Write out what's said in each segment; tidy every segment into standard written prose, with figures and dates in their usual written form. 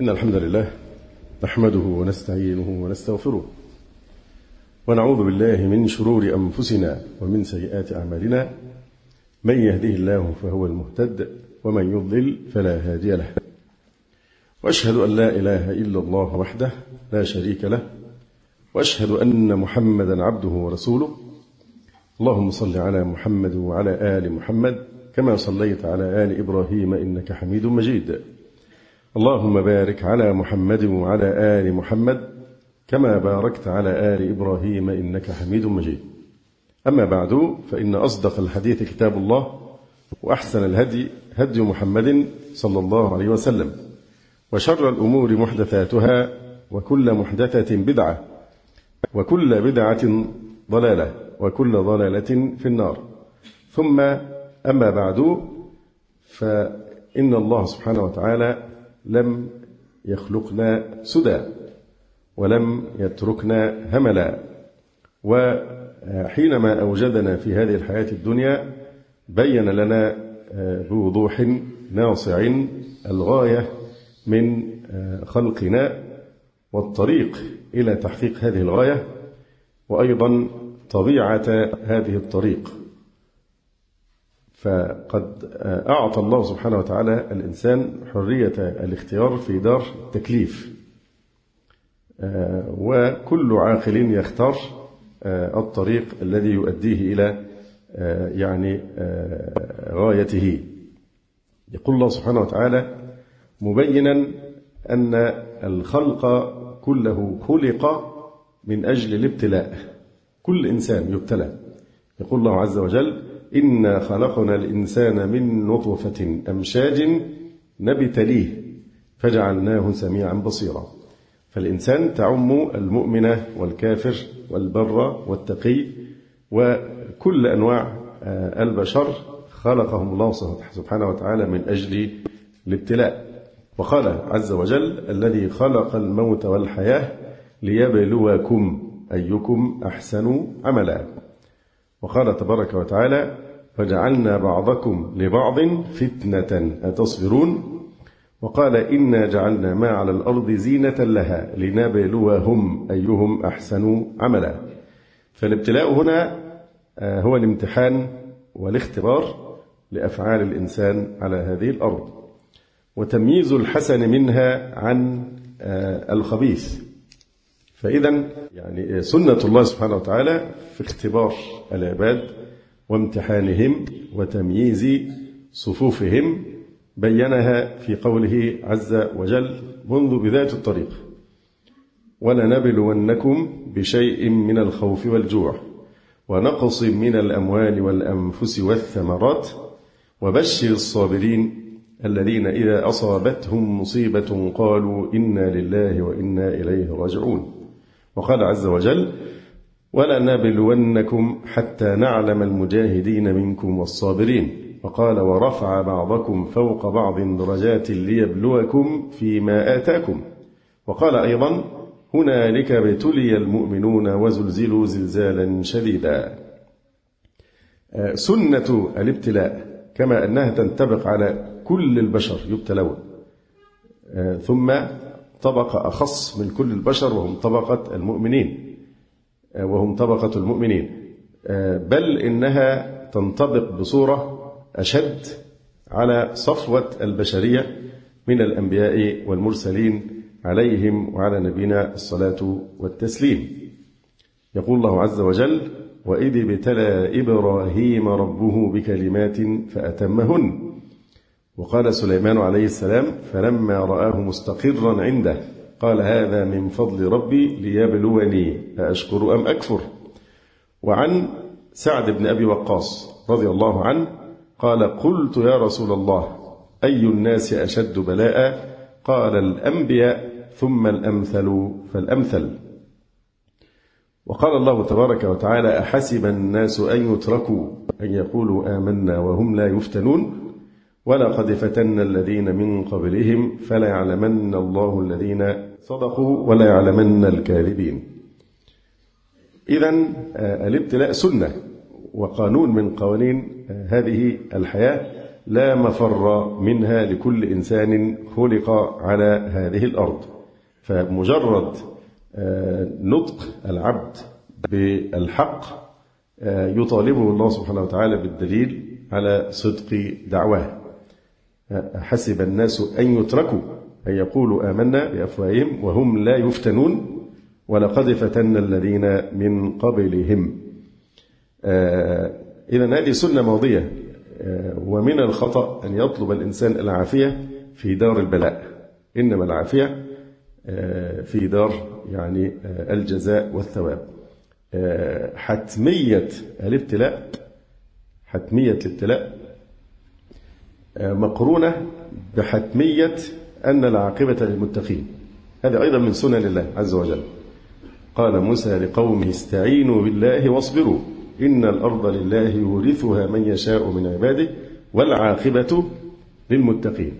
إن الحمد لله نحمده ونستعينه ونستغفره ونعوذ بالله من شرور أنفسنا ومن سيئات أعمالنا. من يهده الله فهو المهتد ومن يضلل فلا هادي له. وأشهد أن لا إله إلا الله وحده لا شريك له، وأشهد أن محمدا عبده ورسوله. اللهم صل على محمد وعلى آل محمد كما صليت على آل إبراهيم إنك حميد مجيد. اللهم بارك على محمد وعلى آل محمد كما باركت على آل إبراهيم إنك حميد مجيد. أما بعد، فإن أصدق الحديث كتاب الله، وأحسن الهدي هدي محمد صلى الله عليه وسلم، وشر الأمور محدثاتها، وكل محدثة بدعة، وكل بدعة ضلالة، وكل ضلالة في النار. ثم أما بعد، فإن الله سبحانه وتعالى لم يخلقنا سدى ولم يتركنا هملا، وحينما أوجدنا في هذه الحياة الدنيا بين لنا بوضوح ناصع الغاية من خلقنا والطريق إلى تحقيق هذه الغاية، وأيضا طبيعة هذه الطريق. فقد أعطى الله سبحانه وتعالى الإنسان حرية الاختيار في دار التكليف، وكل عاقل يختار الطريق الذي يؤديه إلى غايته. يقول الله سبحانه وتعالى مبينا أن الخلق كله خلق من أجل الابتلاء، كل إنسان يبتلى. يقول الله عز وجل: إنا خلقنا الإنسان من نطفة أمشاج نبتليه فجعلناه سميعا بصيرا. فالإنسان تعم المؤمن والكافر والبر والتقي، وكل أنواع البشر خلقهم الله سبحانه وتعالى من أجل الابتلاء. وقال عز وجل: الذي خلق الموت والحياة ليبلوكم أيكم أحسن عملا. وقال تبارك وتعالى: فجعلنا بعضكم لبعض فتنة أتصبرون. وقال: إنا جعلنا ما على الأرض زينة لها لنبلوهم أيهم أحسن عملا. فالابتلاء هنا هو الامتحان والاختبار لأفعال الإنسان على هذه الأرض، وتمييز الحسن منها عن الخبيث. فإذا سنة الله سبحانه وتعالى في اختبار العباد وامتحانهم وتمييز صفوفهم بينها في قوله عز وجل منذ بداية الطريق: ولنبلونكم بشيء من الخوف والجوع ونقص من الأموال والأنفس والثمرات وبشر الصابرين الذين إذا أصابتهم مصيبة قالوا إنا لله وإنا إليه راجعون. وقال عز وجل: ولنبلونكم حتى نعلم المجاهدين منكم والصابرين. وقال: ورفع بعضكم فوق بعض درجات ليبلوكم فيما آتاكم. وقال أيضا: هنالك ابتلي المؤمنون وزلزلوا زلزالا شديدا. سنة الابتلاء كما أنها تنطبق على كل البشر يبتلون، ثم طبقة أخص من كل البشر وهم طبقة المؤمنين، بل إنها تنطبق بصورة أشد على صفوة البشرية من الأنبياء والمرسلين عليهم وعلى نبينا الصلاة والتسليم. يقول الله عز وجل: وإذ ابتلى إبراهيم ربه بكلمات فأتمهن. وقال سليمان عليه السلام: فلما رآه مستقرا عنده قال هذا من فضل ربي ليبلوني أأشكر أم أكفر. وعن سعد بن أبي وقاص رضي الله عنه قال: قلت يا رسول الله أي الناس أشد بلاء؟ قال: الأنبياء ثم الأمثل فالأمثل. وقال الله تبارك وتعالى: أحسب الناس أن يتركوا أن يقولوا آمنا وهم لا يفتنون ولقد فتنا الذين من قبلهم فليعلمن الله الذين صدقوا وليعلمن الكاذبين. إذن الابتلاء سنة وقانون من قوانين هذه الحياة لا مفر منها لكل إنسان خلق على هذه الأرض. فمجرد نطق العبد بالحق يطالبه الله سبحانه وتعالى بالدليل على صدق دعواه. حسب الناس أن يتركوا أن يقولوا آمنا بأفواههم وهم لا يفتنون ولقد فتنا الذين من قبلهم. إذن هذه سنة ماضية، ومن الخطأ أن يطلب الإنسان العافية في دار البلاء، إنما العافية في دار يعني الجزاء والثواب. حتمية الابتلاء مقرونة بحتمية أن العاقبة للمتقين. هذا أيضا من سنن الله عز وجل. قال موسى لقومه استعينوا بالله واصبروا إن الأرض لله يورثها من يشاء من عباده والعاقبة للمتقين.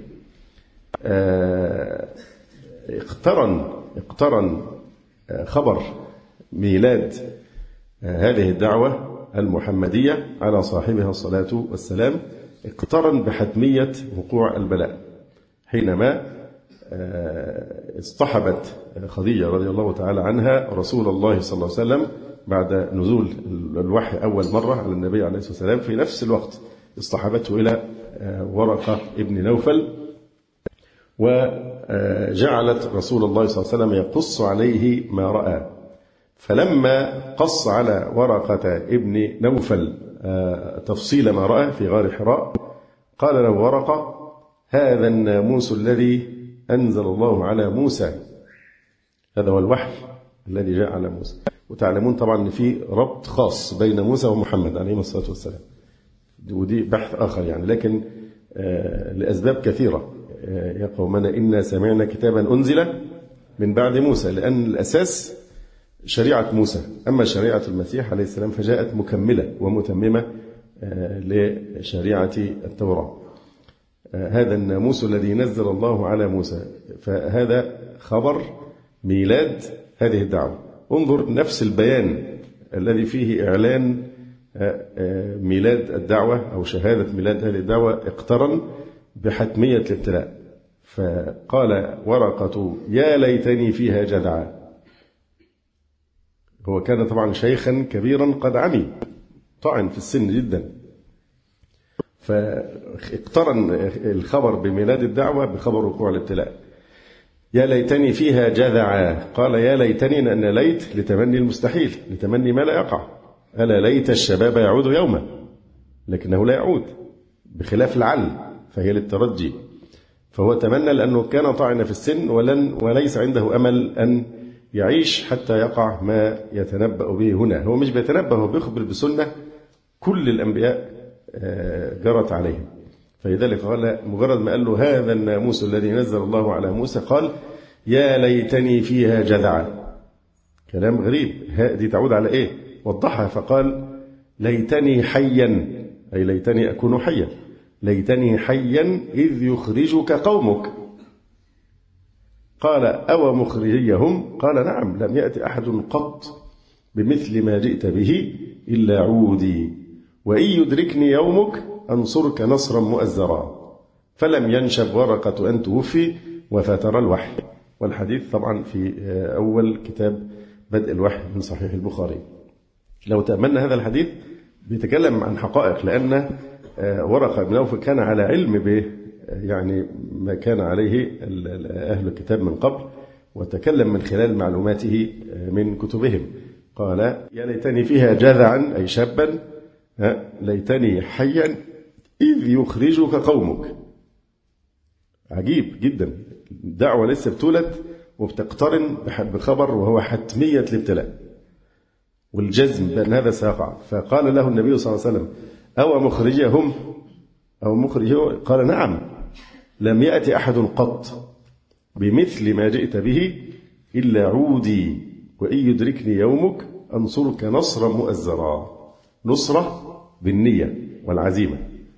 اقترن خبر ميلاد هذه الدعوة المحمدية على صاحبها الصلاة والسلام، اقترن بحتمية وقوع البلاء، حينما اصطحبت خديجة رضي الله تعالى عنها رسول الله صلى الله عليه وسلم بعد نزول الوحي أول مرة على النبي عليه الصلاة والسلام. في نفس الوقت اصطحبته إلى ورقة ابن نوفل، وجعلت رسول الله صلى الله عليه وسلم يقص عليه ما رأى. فلما قص على ورقة ابن نوفل تفصيل ما رأى في غار حراء، قال له ورقة: هذا الناموس الذي أنزل الله على موسى، هذا هو الوحي الذي جاء على موسى. وتعلمون طبعا أن في ربط خاص بين موسى ومحمد عليه الصلاة والسلام، ودي بحث آخر يعني، لكن لأسباب كثيرة. يا قومنا إنا سمعنا كتابا أنزل من بعد موسى، لأن الأساس شريعة موسى، أما شريعة المسيح عليه السلام فجاءت مكملة ومتممة لشريعة التوراة. هذا الناموس الذي نزل الله على موسى، فهذا خبر ميلاد هذه الدعوة. انظر نفس البيان الذي فيه إعلان ميلاد الدعوة أو شهادة ميلاد هذه الدعوة اقترن بحتمية الابتلاء. فقال ورقة: يا ليتني فيها جدعا. هو كان طبعا شيخا كبيرا قد عمي، طعن في السن جدا، فاقترن الخبر بميلاد الدعوة بخبر وقوع الابتلاء. يا ليتني فيها جذعا. قال يا ليتني، لأن ليت لتمني المستحيل، لتمني ما لا يقع. ألا ليت الشباب يعود يوما، لكنه لا يعود، بخلاف العل فهي للترجي. فهو تمنى لأنه كان طاعن في السن وليس عنده أمل أن يعيش حتى يقع ما يتنبأ به هنا. هو مش بيتنبأ، هو بيخبر بسنة كل الأنبياء جرت عليهم. فلذلك قال مجرد ما قال له هذا الناموس الذي نزل الله على موسى، قال يا ليتني فيها جذعا. كلام غريب، دي تعود على إيه؟ وضحها فقال ليتني حيا، أي ليتني أكون حيا، ليتني حيا إذ يخرجك قومك. قال أو مخرجيهم؟ قال نعم، لم يأتي أحد قط بمثل ما جئت به إلا عودي، وإن يدركني يومك أنصرك نصرا مؤزرا. فلم ينشب ورقة أن توفي وفتر الوحي. والحديث طبعا في أول كتاب بدء الوحي من صحيح البخاري. لو تأملنا هذا الحديث بيتكلم عن حقائق، لأن ورقة بن نوفل كان على علم به يعني ما كان عليه أهل الكتاب من قبل، وتكلم من خلال معلوماته من كتبهم. قال يا ليتني فيها جذعا، أي شابا، ليتني حيا إذ يخرجك قومك. عجيب جدا، الدعوة لسه بتولد وبتقترن بخبر وهو حتمية الابتلاء والجزم بأن هذا سيقع. فقال له النبي صلى الله عليه وسلم أو مخرجهم أو مخرجه؟ قال نعم، لم يأتي أحد قط بمثل ما جئت به إلا عودي، وإن يدركني يومك أنصرك نصرا مؤزرا. نصرة بالنية والعزيمة،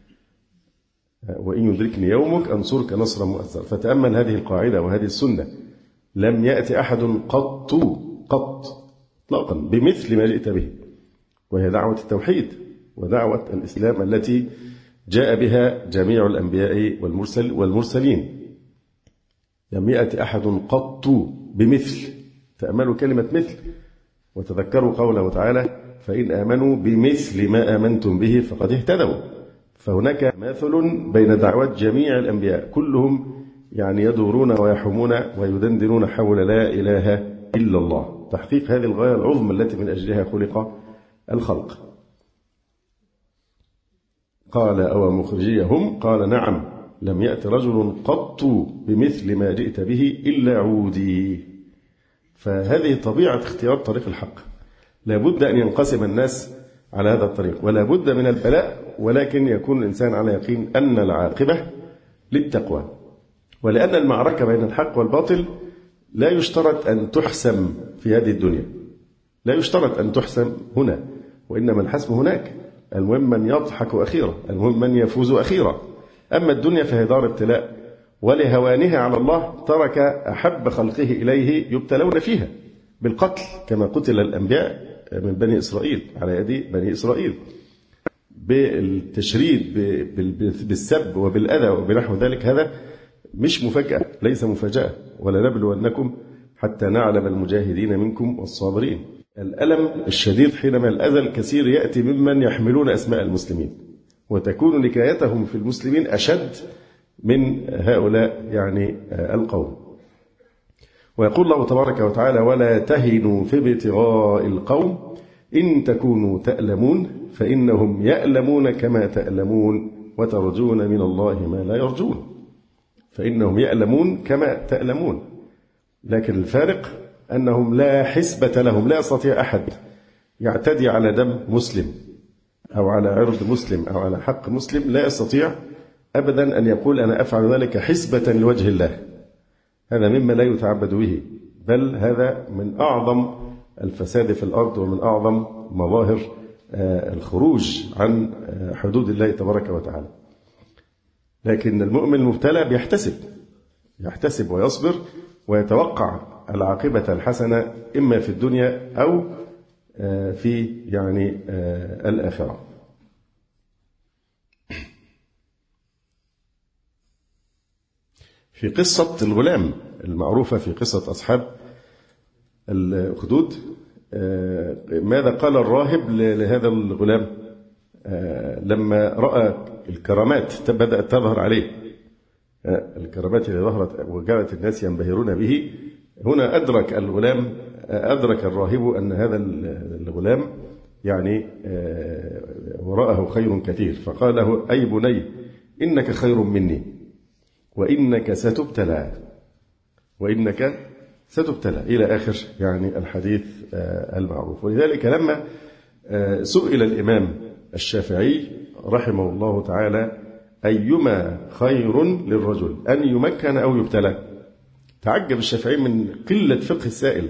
وإن يدركني يومك أنصرك نصرا مؤزرا. فتأمل هذه القاعدة وهذه السنة، لم يأتي أحد قط إطلاقا بمثل ما جئت به، وهي دعوة التوحيد ودعوة الإسلام التي جاء بها جميع الأنبياء والمرسلين. لم يأتي أحد قط بمثل. تأملوا كلمة مثل وتذكروا قوله تعالى: فإن آمنوا بمثل ما آمنتم به فقد اهتدوا. فهناك ماثل بين دعوات جميع الأنبياء، كلهم يعني يدورون ويحومون ويدندنون حول لا إله إلا الله، تحقيق هذه الغاية العظمى التي من أجلها خلق الخلق. قال: أو مخرجيهم؟ قال: نعم، لم يأت رجل قط بمثل ما جئت به إلا عودي. فهذه طبيعة اختيار طريق الحق، لا بد أن ينقسم الناس على هذا الطريق، ولا بد من البلاء، ولكن يكون الإنسان على يقين أن العاقبة للتقوى. ولأن المعركة بين الحق والباطل لا يشترط أن تحسم في هذه الدنيا، لا يشترط أن تحسم هنا، وإنما الحسم هناك. المهم من يضحك أخيرا، المهم من يفوز أخيرا. أما الدنيا فهي دار ابتلاء، ولهوانها على الله ترك أحب خلقه إليه يبتلون فيها بالقتل، كما قتل الأنبياء من بني إسرائيل على يد بني إسرائيل، بالتشريد، بالسب وبالأذى وبنحو ذلك. هذا مش مفاجأة، ليس مفاجأة. ولنبلونكم حتى نعلم المجاهدين منكم والصابرين. الألم الشديد حينما الأذى الكثير يأتي ممن يحملون أسماء المسلمين، وتكون نكايتهم في المسلمين أشد من هؤلاء يعني القوم. ويقول الله تبارك وتعالى: ولا تهنوا في ابتغاء القوم إن تكونوا تألمون فإنهم يألمون كما تألمون وترجون من الله ما لا يرجون. فإنهم يألمون كما تألمون، لكن الفارق أنهم لا حسبة لهم. لا يستطيع أحد يعتدي على دم مسلم أو على عرض مسلم أو على حق مسلم، لا يستطيع أبدا أن يقول أنا أفعل ذلك حسبة لوجه الله. هذا مما لا يتعبد به، بل هذا من أعظم الفساد في الأرض ومن أعظم مظاهر الخروج عن حدود الله تبارك وتعالى. لكن المؤمن المبتلى يحتسب ويصبر ويتوقع العاقبة الحسنة إما في الدنيا أو في يعني الآخرة. في قصة الغلام المعروفة في قصة أصحاب الأخدود، ماذا قال الراهب لهذا الغلام لما رأى الكرامات بدأت تظهر عليه، الكرامات اللي ظهرت وجعلت الناس ينبهرون به؟ هنا أدرك الراهب أن هذا الغلام يعني وراءه خير كثير، فقال له: أي بني إنك خير مني وإنك ستبتلى إلى آخر يعني الحديث المعروف. ولذلك لما سئل الإمام الشافعي رحمه الله تعالى: أيما خير للرجل أن يمكن أو يبتلى؟ تعجب الشافعي من قلة فقه السائل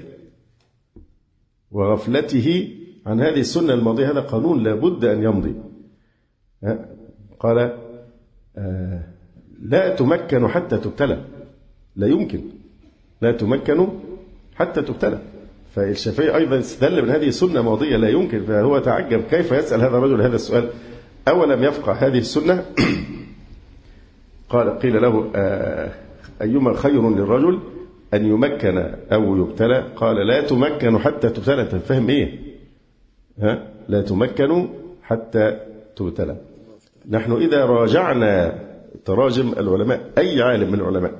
وغفلته عن هذه السنة الماضية. هذا قانون لا بد أن يمضي. قال: لا تمكن حتى تبتلى. لا يمكن، لا تمكن حتى تبتلى. فالشافعي أيضا استدل من هذه السنة ماضية لا يمكن، فهو تعجب كيف يسأل هذا الرجل هذا السؤال أولم يفقه هذه السنة. قيل له: أيما خير للرجل أن يمكن أو يبتلى؟ قال: لا تمكن حتى تبتلى. أنت فاهم إيه؟ لا تمكن حتى تبتلى. نحن إذا راجعنا تراجم العلماء، أي عالم من العلماء،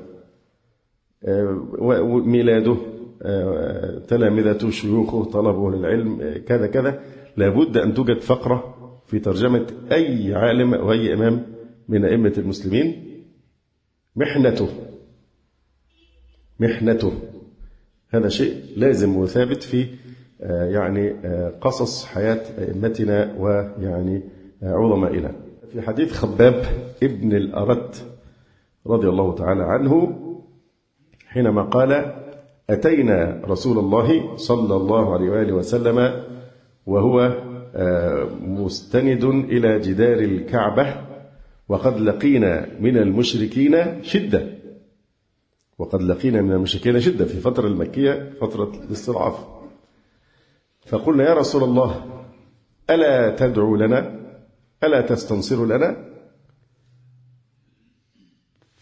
ميلاده، تلامذته، شيوخه، طلبه للعلم، كذا كذا، لابد أن توجد فقرة في ترجمة أي عالم أو أي إمام من أئمة المسلمين محنته. هذا شيء لازم وثابت في يعني قصص حياة أئمتنا ويعني عظمائنا. في حديث خباب ابن الأرت رضي الله تعالى عنه حينما قال: أتينا رسول الله صلى الله عليه وآله وسلم وهو مستند إلى جدار الكعبة وقد لقينا من المشركين شدة. في فترة المكية، فترة الاستضعاف. فقلنا: يا رسول الله، ألا تدعو لنا؟ ألا تستنصر لنا؟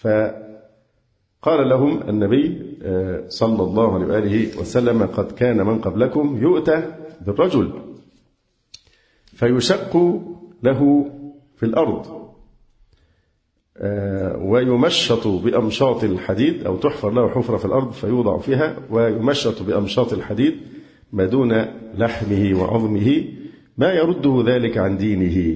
فقال لهم النبي صلى الله عليه وآله وسلم: قد كان من قبلكم يؤتى بالرجل فيشق له في الأرض ويمشط بأمشاط الحديد، أو تحفر له حفرة في الأرض فيوضع فيها ويمشط بأمشاط الحديد ما دون لحمه وعظمه ما يرده ذلك عن دينه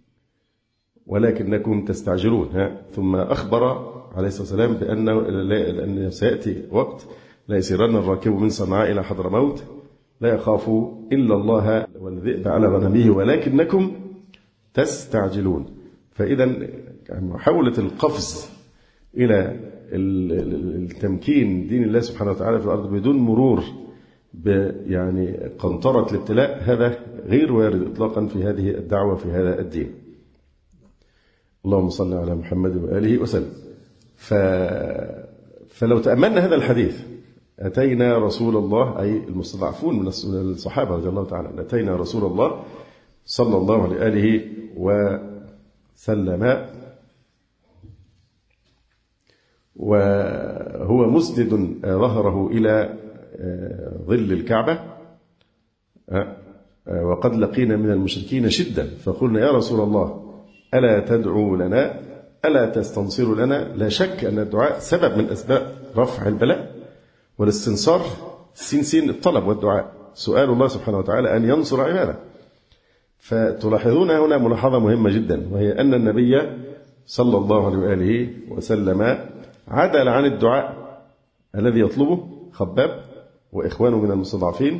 ولكنكم تستعجلون. ثم أخبر عليه الصلاة والسلام بأنه سيأتي وقت لا يسيرن الراكب من صنعاء إلى حضرموت لا يخاف إلا الله والذئب على غنمه ولكنكم تستعجلون. فإذا محاولة القفز إلى التمكين دين الله سبحانه وتعالى في الأرض بدون مرور يعني قنطرة الابتلاء هذا غير وارد إطلاقا في هذه الدعوة في هذا الدين. اللهم صل على محمد وآله وسلم. فلو تأملنا هذا الحديث أتينا رسول الله، أي المستضعفون من الصحابة رضي الله تعالى، أتينا رسول الله صلى الله عليه وسلم وهو مسند ظهره إلى ظل الكعبة وقد لقينا من المشركين شدة فقلنا: يا رسول الله ألا تدعو لنا ألا تستنصر لنا؟ لا شك أن الدعاء سبب من أسباب رفع البلاء، والاستنصار سين الطلب والدعاء، سؤال الله سبحانه وتعالى أن ينصر عباده. فتلاحظون هنا ملاحظة مهمة جدا، وهي أن النبي صلى الله عليه وآله وسلم عدل عن الدعاء الذي يطلبه خباب وإخوانه من المستضعفين،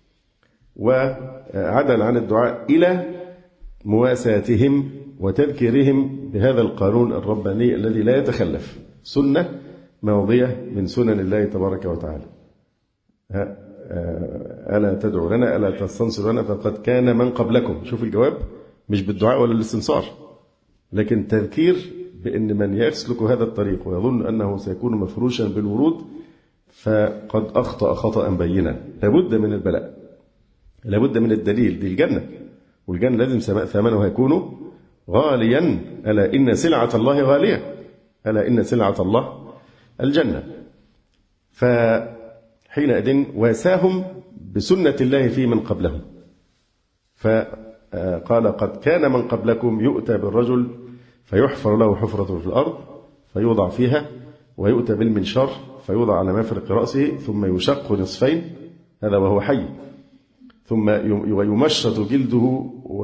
وعدل عن الدعاء إلى مواساتهم وتذكيرهم بهذا القانون الرباني الذي لا يتخلف، سنة ماضية من سنن الله تبارك وتعالى. ألا تدعو لنا ألا تستنصر لنا فقد كان من قبلكم. شوف الجواب مش بالدعاء ولا الاستنصار، لكن تذكير بأن من يسلك هذا الطريق ويظن أنه سيكون مفروشا بالورود فقد أخطأ خطأ بينا. لابد من البلاء، لابد من الدليل، دي الجنة، والجنة لازم ثمنها يكون غاليا. ألا إن سلعة الله غالية، ألا إن سلعة الله الجنة. فحينئذ واساهم بسنة الله في من قبلهم، فقال: قد كان من قبلكم يؤتى بالرجل فيحفر له حفرة في الأرض فيوضع فيها ويؤتى بالمنشار فيوضع على مفرق رأسه ثم يشق نصفين، هذا وهو حي، ثم يمشط جلده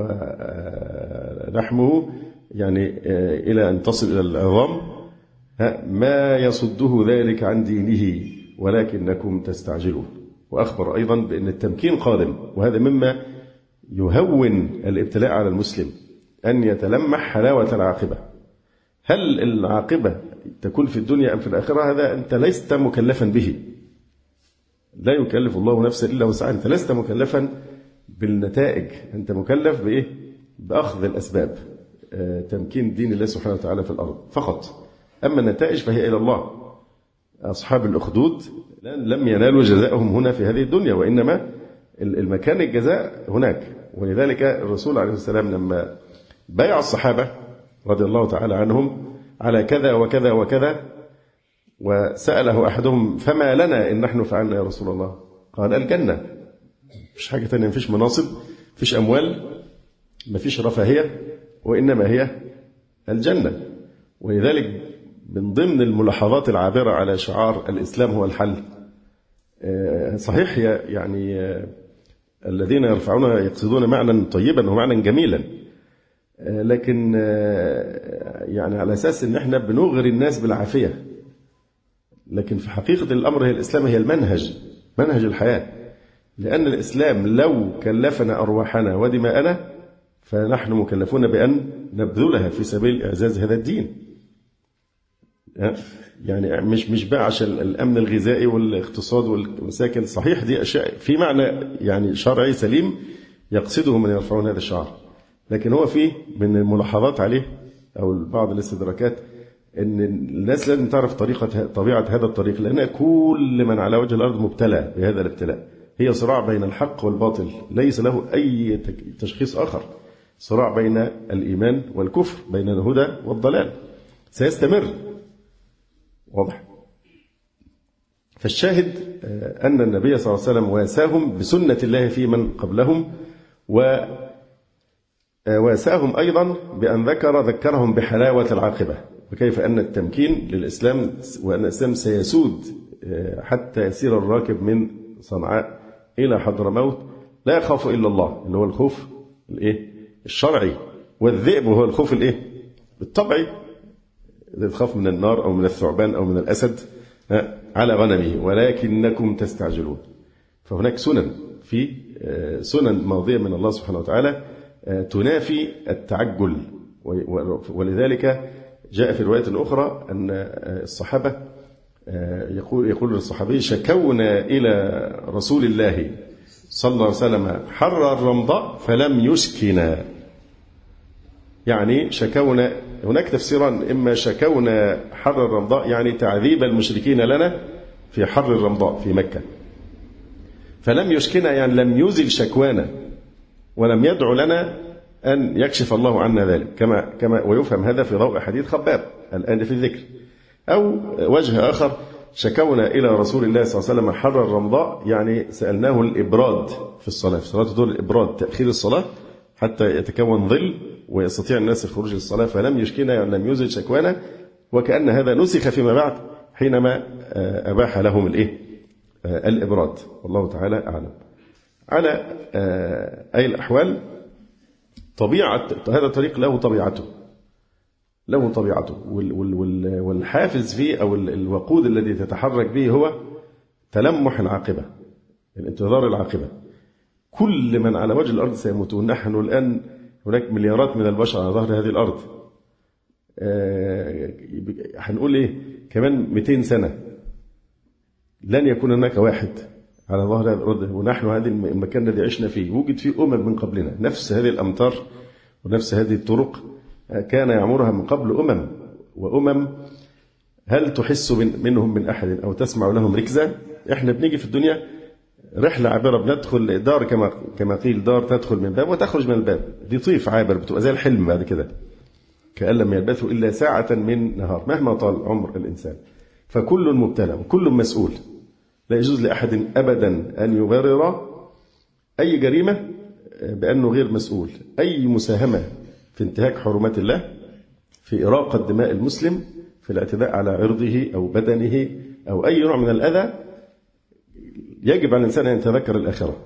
ولحمه يعني إلى أن تصل إلى العظام ما يصده ذلك عن دينه ولكنكم تستعجلون. وأخبر أيضا بأن التمكين قادم، وهذا مما يهون الابتلاء على المسلم أن يتلمح حلاوة العاقبة. هل العاقبة تكون في الدنيا أم في الآخرة؟ هذا أنت لست مكلفا به، لا يكلف الله نفسا إلا وسعها. أنت لست مكلفا بالنتائج، أنت مكلف بإيه؟ بأخذ الأسباب، تمكين دين الله سبحانه وتعالى في الأرض فقط. أما النتائج فهي إلى الله. أصحاب الأخدود لم ينالوا جزاءهم هنا في هذه الدنيا، وإنما المكان الجزاء هناك. ولذلك الرسول عليه السلام لما بايع الصحابة رضي الله تعالى عنهم على كذا وكذا وكذا، وسأله أحدهم: فما لنا إن نحن فعلنا يا رسول الله؟ قال: الجنة. مفيش حاجة تانية، مفيش مناصب، مفيش أموال، مفيش رفاهية، وإنما هي الجنة. ولذلك من ضمن الملاحظات العابرة على شعار الإسلام هو الحل. صحيح يعني الذين يرفعونه يقصدون معنى طيبا ومعنى جميلا، لكن يعني على أساس إن احنا بنغري الناس بالعافية، لكن في حقيقة الأمر هي الإسلام هي المنهج، منهج الحياة. لأن الإسلام لو كلفنا أرواحنا ودماءنا فنحن مكلفون بأن نبذلها في سبيل إعزاز هذا الدين. يعني مش بقى عشان الأمن الغذائي والاقتصاد والمساكن، صحيح دي أشياء في معنى يعني شرعي سليم يقصده من يرفعون هذا الشعار، لكن هو فيه من الملاحظات عليه أو بعض الاستدراكات أن الناس لازم تعرف طبيعة هذا الطريق، لأن كل من على وجه الأرض مبتلى بهذا الابتلاء. هي صراع بين الحق والباطل، ليس له أي تشخيص آخر، صراع بين الإيمان والكفر، بين الهدى والضلال، سيستمر. واضح؟ فالشاهد أن النبي صلى الله عليه وسلم واساهم بسنة الله في من قبلهم، وواساهم أيضا بأن ذكرهم بحلاوة العاقبة، وكيف أن التمكين للإسلام وأن الإسلام سيسود حتى يسير الراكب من صنعاء إلى حضرموت لا يخاف إلا الله، اللي هو الخوف الشرعي، والذئب هو الخوف الطبعي، إذا تخاف من النار أو من الثعبان أو من الأسد على غنمه، ولكنكم تستعجلون. فهناك سنن ماضية من الله سبحانه وتعالى تنافي التعجل، ولذلك جاء في رواية أخرى أن الصحابة يقول الصحابي: شكونا إلى رسول الله صلى الله عليه وسلم حر الرمضاء فلم يسكنا. يعني شكونا، هناك تفسيران: إما شكونا حر الرمضاء يعني تعذيب المشركين لنا في حر الرمضاء في مكة، فلم يسكنا يعني لم يزل شكوانا ولم يدعو لنا أن يكشف الله عنا ذلك، كما ويفهم هذا في ضوء حديث خباب الآن في الذكر. أو وجه آخر: شكونا إلى رسول الله صلى الله عليه وسلم حر الرمضاء يعني سألناه الإبراد في الصلاة، في صلاة الظهر الإبراد، تأخير الصلاة حتى يتكون ظل ويستطيع الناس الخروج للصلاة، فلم يشكنا يعني لم يزل شكوانا، وكأن هذا نسخ فيما بعد حينما أباح لهم الإبراد، والله تعالى أعلم. على أي الأحوال طبيعة هذا الطريق له طبيعته، والحافز فيه أو الوقود الذي تتحرك به هو تلمح العاقبة، الانتظار العاقبة. كل من على وجه الأرض سيموتون. نحن الآن هناك مليارات من البشر على ظهر هذه الأرض، هنقول كمان 200 سنة لن يكون هناك واحد على ظهر هذه الأرض، ونحن هذا المكان الذي عشنا فيه وجد فيه من قبلنا، نفس هذه الأمطار ونفس هذه الطرق كان يعمرها من قبل وأمم هل تحس منهم من أحد أو تسمع لهم ركزة؟ إحنا بنيجي في الدنيا رحلة عابرة، بندخل دار كما قيل، دار تدخل من باب وتخرج من الباب، دي طيف عابر بتبقى زي الحلم بعد كده، كأن لم يلبثوا إلا ساعة من نهار مهما طال عمر الإنسان. فكل مبتلى وكل مسؤول، لا يجوز لأحد أبدا أن يبرر أي جريمة بأنه غير مسؤول. أي مساهمة في انتهاك حرمات الله، في إراقة دماء المسلم، في الاعتداء على عرضه أو بدنه أو أي نوع من الأذى، يجب على الإنسان أن يتذكر الآخرة.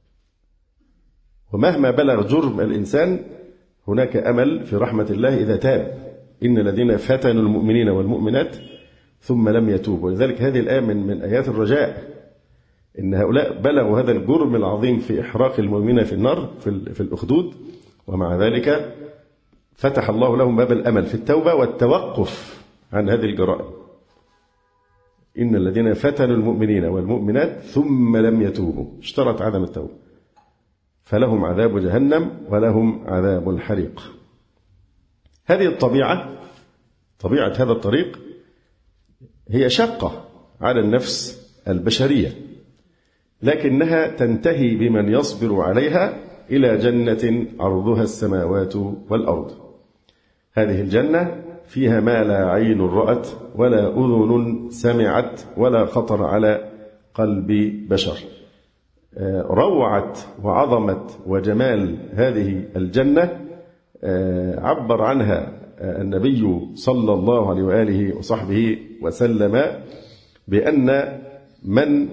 ومهما بلغ جرم الإنسان هناك أمل في رحمة الله إذا تاب. إن الذين فتنوا المؤمنين والمؤمنات ثم لم يتوبوا. ولذلك هذه الآية من آيات الرجاء، إن هؤلاء بلغوا هذا الجرم العظيم في إحراق المؤمنين في النار في الأخدود، ومع ذلك فتح الله لهم باب الأمل في التوبة والتوقف عن هذه الجرائم. إن الذين فتنوا المؤمنين والمؤمنات ثم لم يتوبوا، اشترط عدم التوبة، فلهم عذاب جهنم ولهم عذاب الحريق. هذه طبيعة هذا الطريق هي شاقة على النفس البشرية، لكنها تنتهي بمن يصبر عليها إلى جنة عرضها السماوات والأرض. هذه الجنة فيها ما لا عين رأت ولا أذن سمعت ولا خطر على قلب بشر. روعة وعظمة وجمال هذه الجنة عبر عنها النبي صلى الله عليه وآله وصحبه وسلم بأن من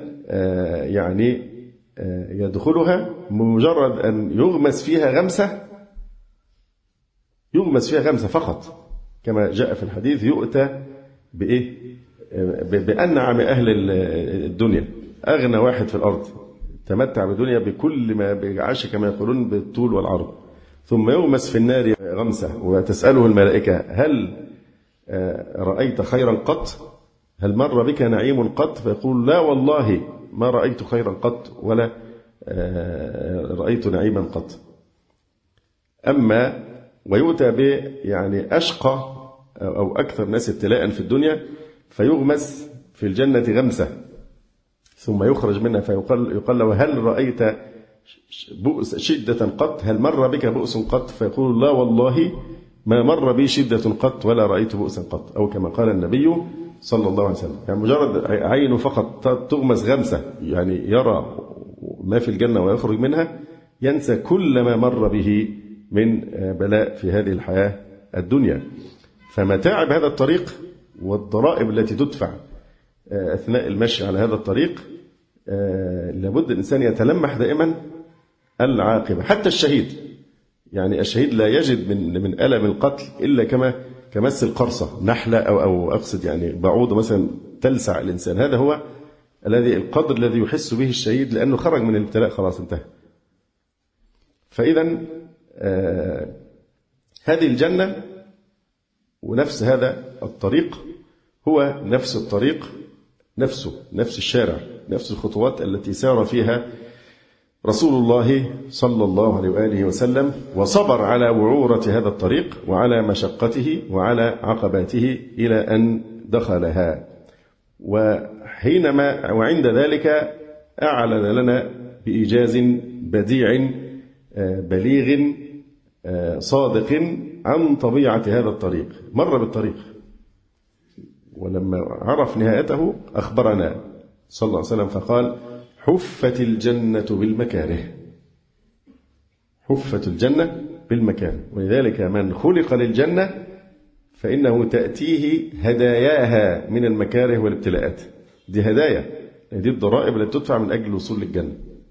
يدخلها مجرد أن يغمس فيها غمسة فقط، كما جاء في الحديث يؤتى بأنعم أهل الدنيا، أغنى واحد في الأرض، تمتع بدنيا بكل ما بعاش كما يقولون بالطول والعرض، ثم يغمس في النار غمسة وتسأله الملائكة هل رأيت خيرا قط؟ هل مر بك نعيم قط؟ فيقول لا والله ما رأيت خيرا قط ولا رأيت نعيما قط. أما ويؤتى أشقى أو أكثر ناس ابتلاء في الدنيا، فيغمس في الجنة غمسة ثم يخرج منها فيقال له هل رأيت بؤس شدة قط؟ هل مر بك بؤس قط؟ فيقول لا والله ما مر بي شدة قط ولا رأيت بؤسا قط، أو كما قال النبي صلى الله عليه وسلم. يعني مجرد عينه فقط تغمس غمسة يعني يرى ما في الجنة ويخرج منها، ينسى كل ما مر به من بلاء في هذه الحياة الدنيا. فمتاعب هذا الطريق والضرائب التي تدفع أثناء المشي على هذا الطريق لابد الإنسان يتلمح دائما العاقبة. حتى الشهيد، يعني الشهيد لا يجد من ألم القتل إلا كمس القرصة، نحلة أو أقصد يعني بعوضة مثلا تلسع الإنسان. هذا هو القدر الذي يحس به الشهيد، لأنه خرج من الابتلاء خلاص انتهى. فإذا هذه الجنة ونفس هذا الطريق هو نفس الطريق نفس الشارع، نفس الخطوات التي سار فيها رسول الله صلى الله عليه وآله وسلم، وصبر على وعورة هذا الطريق وعلى مشقته وعلى عقباته إلى أن دخلها. وعند ذلك أعلن لنا بإيجاز بديع بليغ صادق عن طبيعة هذا الطريق. مر بالطريق ولما عرف نهايته أخبرنا صلى الله عليه وسلم فقال: حفت الجنة بالمكاره. حفت الجنة بالمكاره. ولذلك من خلق للجنة فإنه تأتيه هداياها من المكاره والابتلاءات. دي هدايا، دي الضرائب التي تدفع من أجل الوصول للجنة.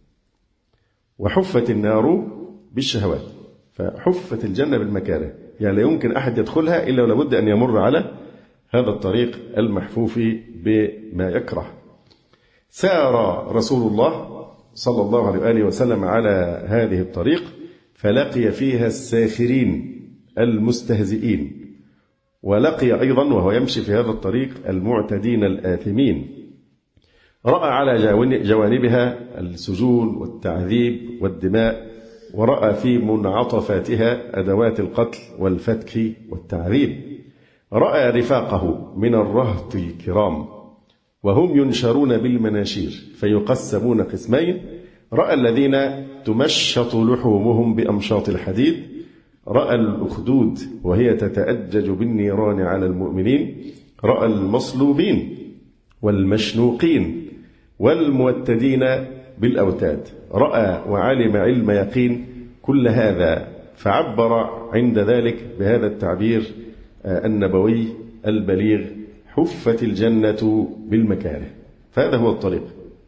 وحفت النار بالشهوات. فحفت الجنة بالمكاره، يعني لا يمكن أحد يدخلها إلا ولابد أن يمر على هذا الطريق المحفوف بما يكره. سار رسول الله صلى الله عليه وآله وسلم على هذه الطريق فلقي فيها الساخرين المستهزئين، ولقي أيضا وهو يمشي في هذا الطريق المعتدين الآثمين. رأى على جوانبها السجون والتعذيب والدماء، ورأى في منعطفاتها أدوات القتل والفتك والتعذيب. رأى رفاقه من الرهط الكرام وهم ينشرون بالمناشير فيقسمون قسمين. رأى الذين تمشط لحومهم بأمشاط الحديد. رأى الأخدود وهي تتأجج بالنيران على المؤمنين. رأى المصلوبين والمشنوقين والموتدين بالأوتاد. رأى وعلم علم يقين كل هذا، فعبر عند ذلك بهذا التعبير النبوي البليغ: حفت الجنة بالمكاره. فهذا هو الطريق.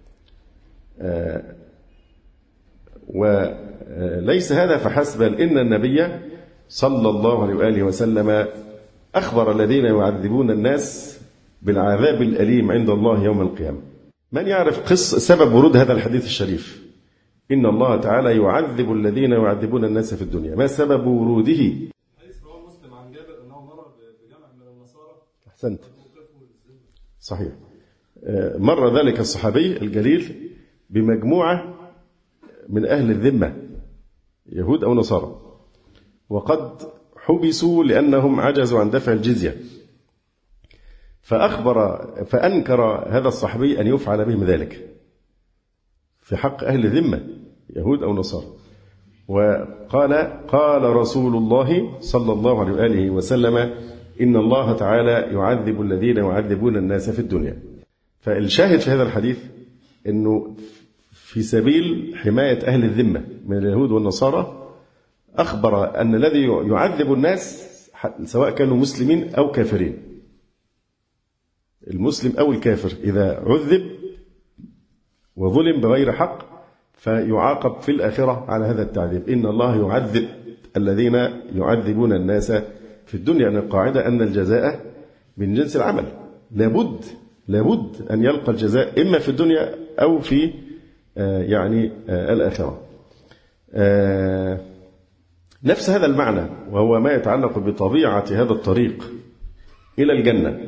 وليس هذا فحسب، إن النبي صلى الله عليه وآله وسلم أخبر الذين يعذبون الناس بالعذاب الأليم عند الله يوم القيامة. من يعرف سبب ورود هذا الحديث الشريف؟ إن الله تعالى يعذب الذين يعذبون الناس في الدنيا. ما سبب وروده؟ حديث رواه مسلم عن جابر أنه مر بجمع من النصارى. أحسنت، صحيح. مر ذلك الصحابي الجليل بمجموعة من أهل الذمة، يهود أو نصارى، وقد حبسوا لأنهم عجزوا عن دفع الجزية. فأنكر هذا الصحابي أن يفعل بهم ذلك في حق أهل الذمة يهود أو نصارى. وقال: قال رسول الله صلى الله عليه وآله وسلم: إن الله تعالى يعذب الذين يعذبون الناس في الدنيا. فالشاهد في هذا الحديث أنه في سبيل حماية أهل الذمة من اليهود والنصارى أخبر أن الذي يعذب الناس سواء كانوا مسلمين أو كافرين، المسلم أو الكافر إذا عذب وظلم بغير حق فيعاقب في الآخرة على هذا التعذيب. إن الله يعذب الذين يعذبون الناس في الدنيا. أن القاعدة أن الجزاء من جنس العمل، لابد أن يلقى الجزاء إما في الدنيا أو في الآخرة. نفس هذا المعنى وهو ما يتعلق بطبيعة هذا الطريق إلى الجنة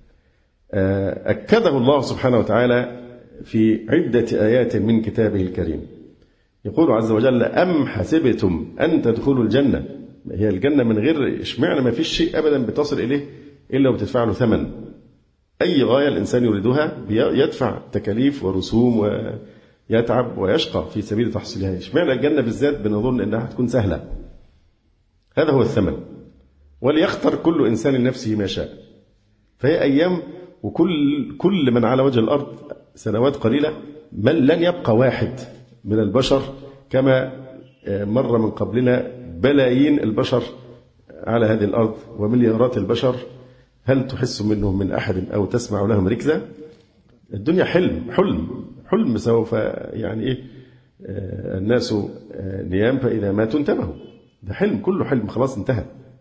أكده الله سبحانه وتعالى في عدة آيات من كتابه الكريم. يقول عز وجل: أم حسبتم أن تدخلوا الجنة. هي الجنة من غير إشمعنى ما فيش شيء أبدا بتصل إليه إلا وبتدفع له ثمن. أي غاية الإنسان يريدها يدفع تكاليف ورسوم ويتعب ويشقى في سبيل تحصيلها. إشمعنى الجنة بالذات بنظن أنها تكون سهلة؟ هذا هو الثمن. وليختر كل إنسان لنفسه ما شاء. فهي أيام وكل من على وجه الأرض سنوات قليلة لن يبقى واحد من البشر كما مر من قبلنا بلايين البشر على هذه الأرض ومليارات البشر. هل تحس منهم من أحد أو تسمع لهم ركزة؟ الدنيا حلم سوف يعني الناس نيام فإذا ماتوا انتبهوا. ده حلم، كله حلم، خلاص انتهى.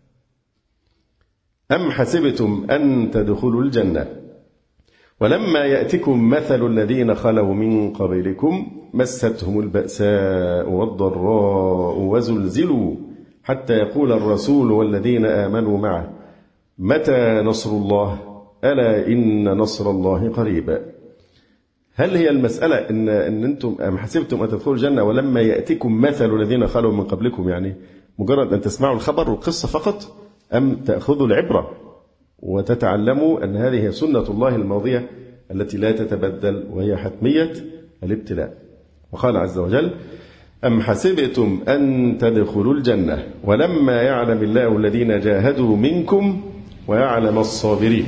أم حسبتم أن تدخلوا الجنة ولما يأتكم مثل الذين خلوا من قبلكم مستهم البأساء والضراء وزلزلوا حتى يقول الرسول والذين آمنوا معه متى نصر الله ألا إن نصر الله قريب. هل هي المسألة إن أنتم أم حسبتم أن تدخلوا الجنة ولما يأتكم مثل الذين خلوا من قبلكم، يعني مجرد أن تسمعوا الخبر والقصة فقط، أم تأخذوا العبرة وتتعلموا أن هذه هي سنة الله الماضية التي لا تتبدل وهي حتمية الابتلاء؟ وقال عز وجل أم حسبتم أن تدخلوا الجنة ولما يعلم الله الذين جاهدوا منكم ويعلم الصابرين.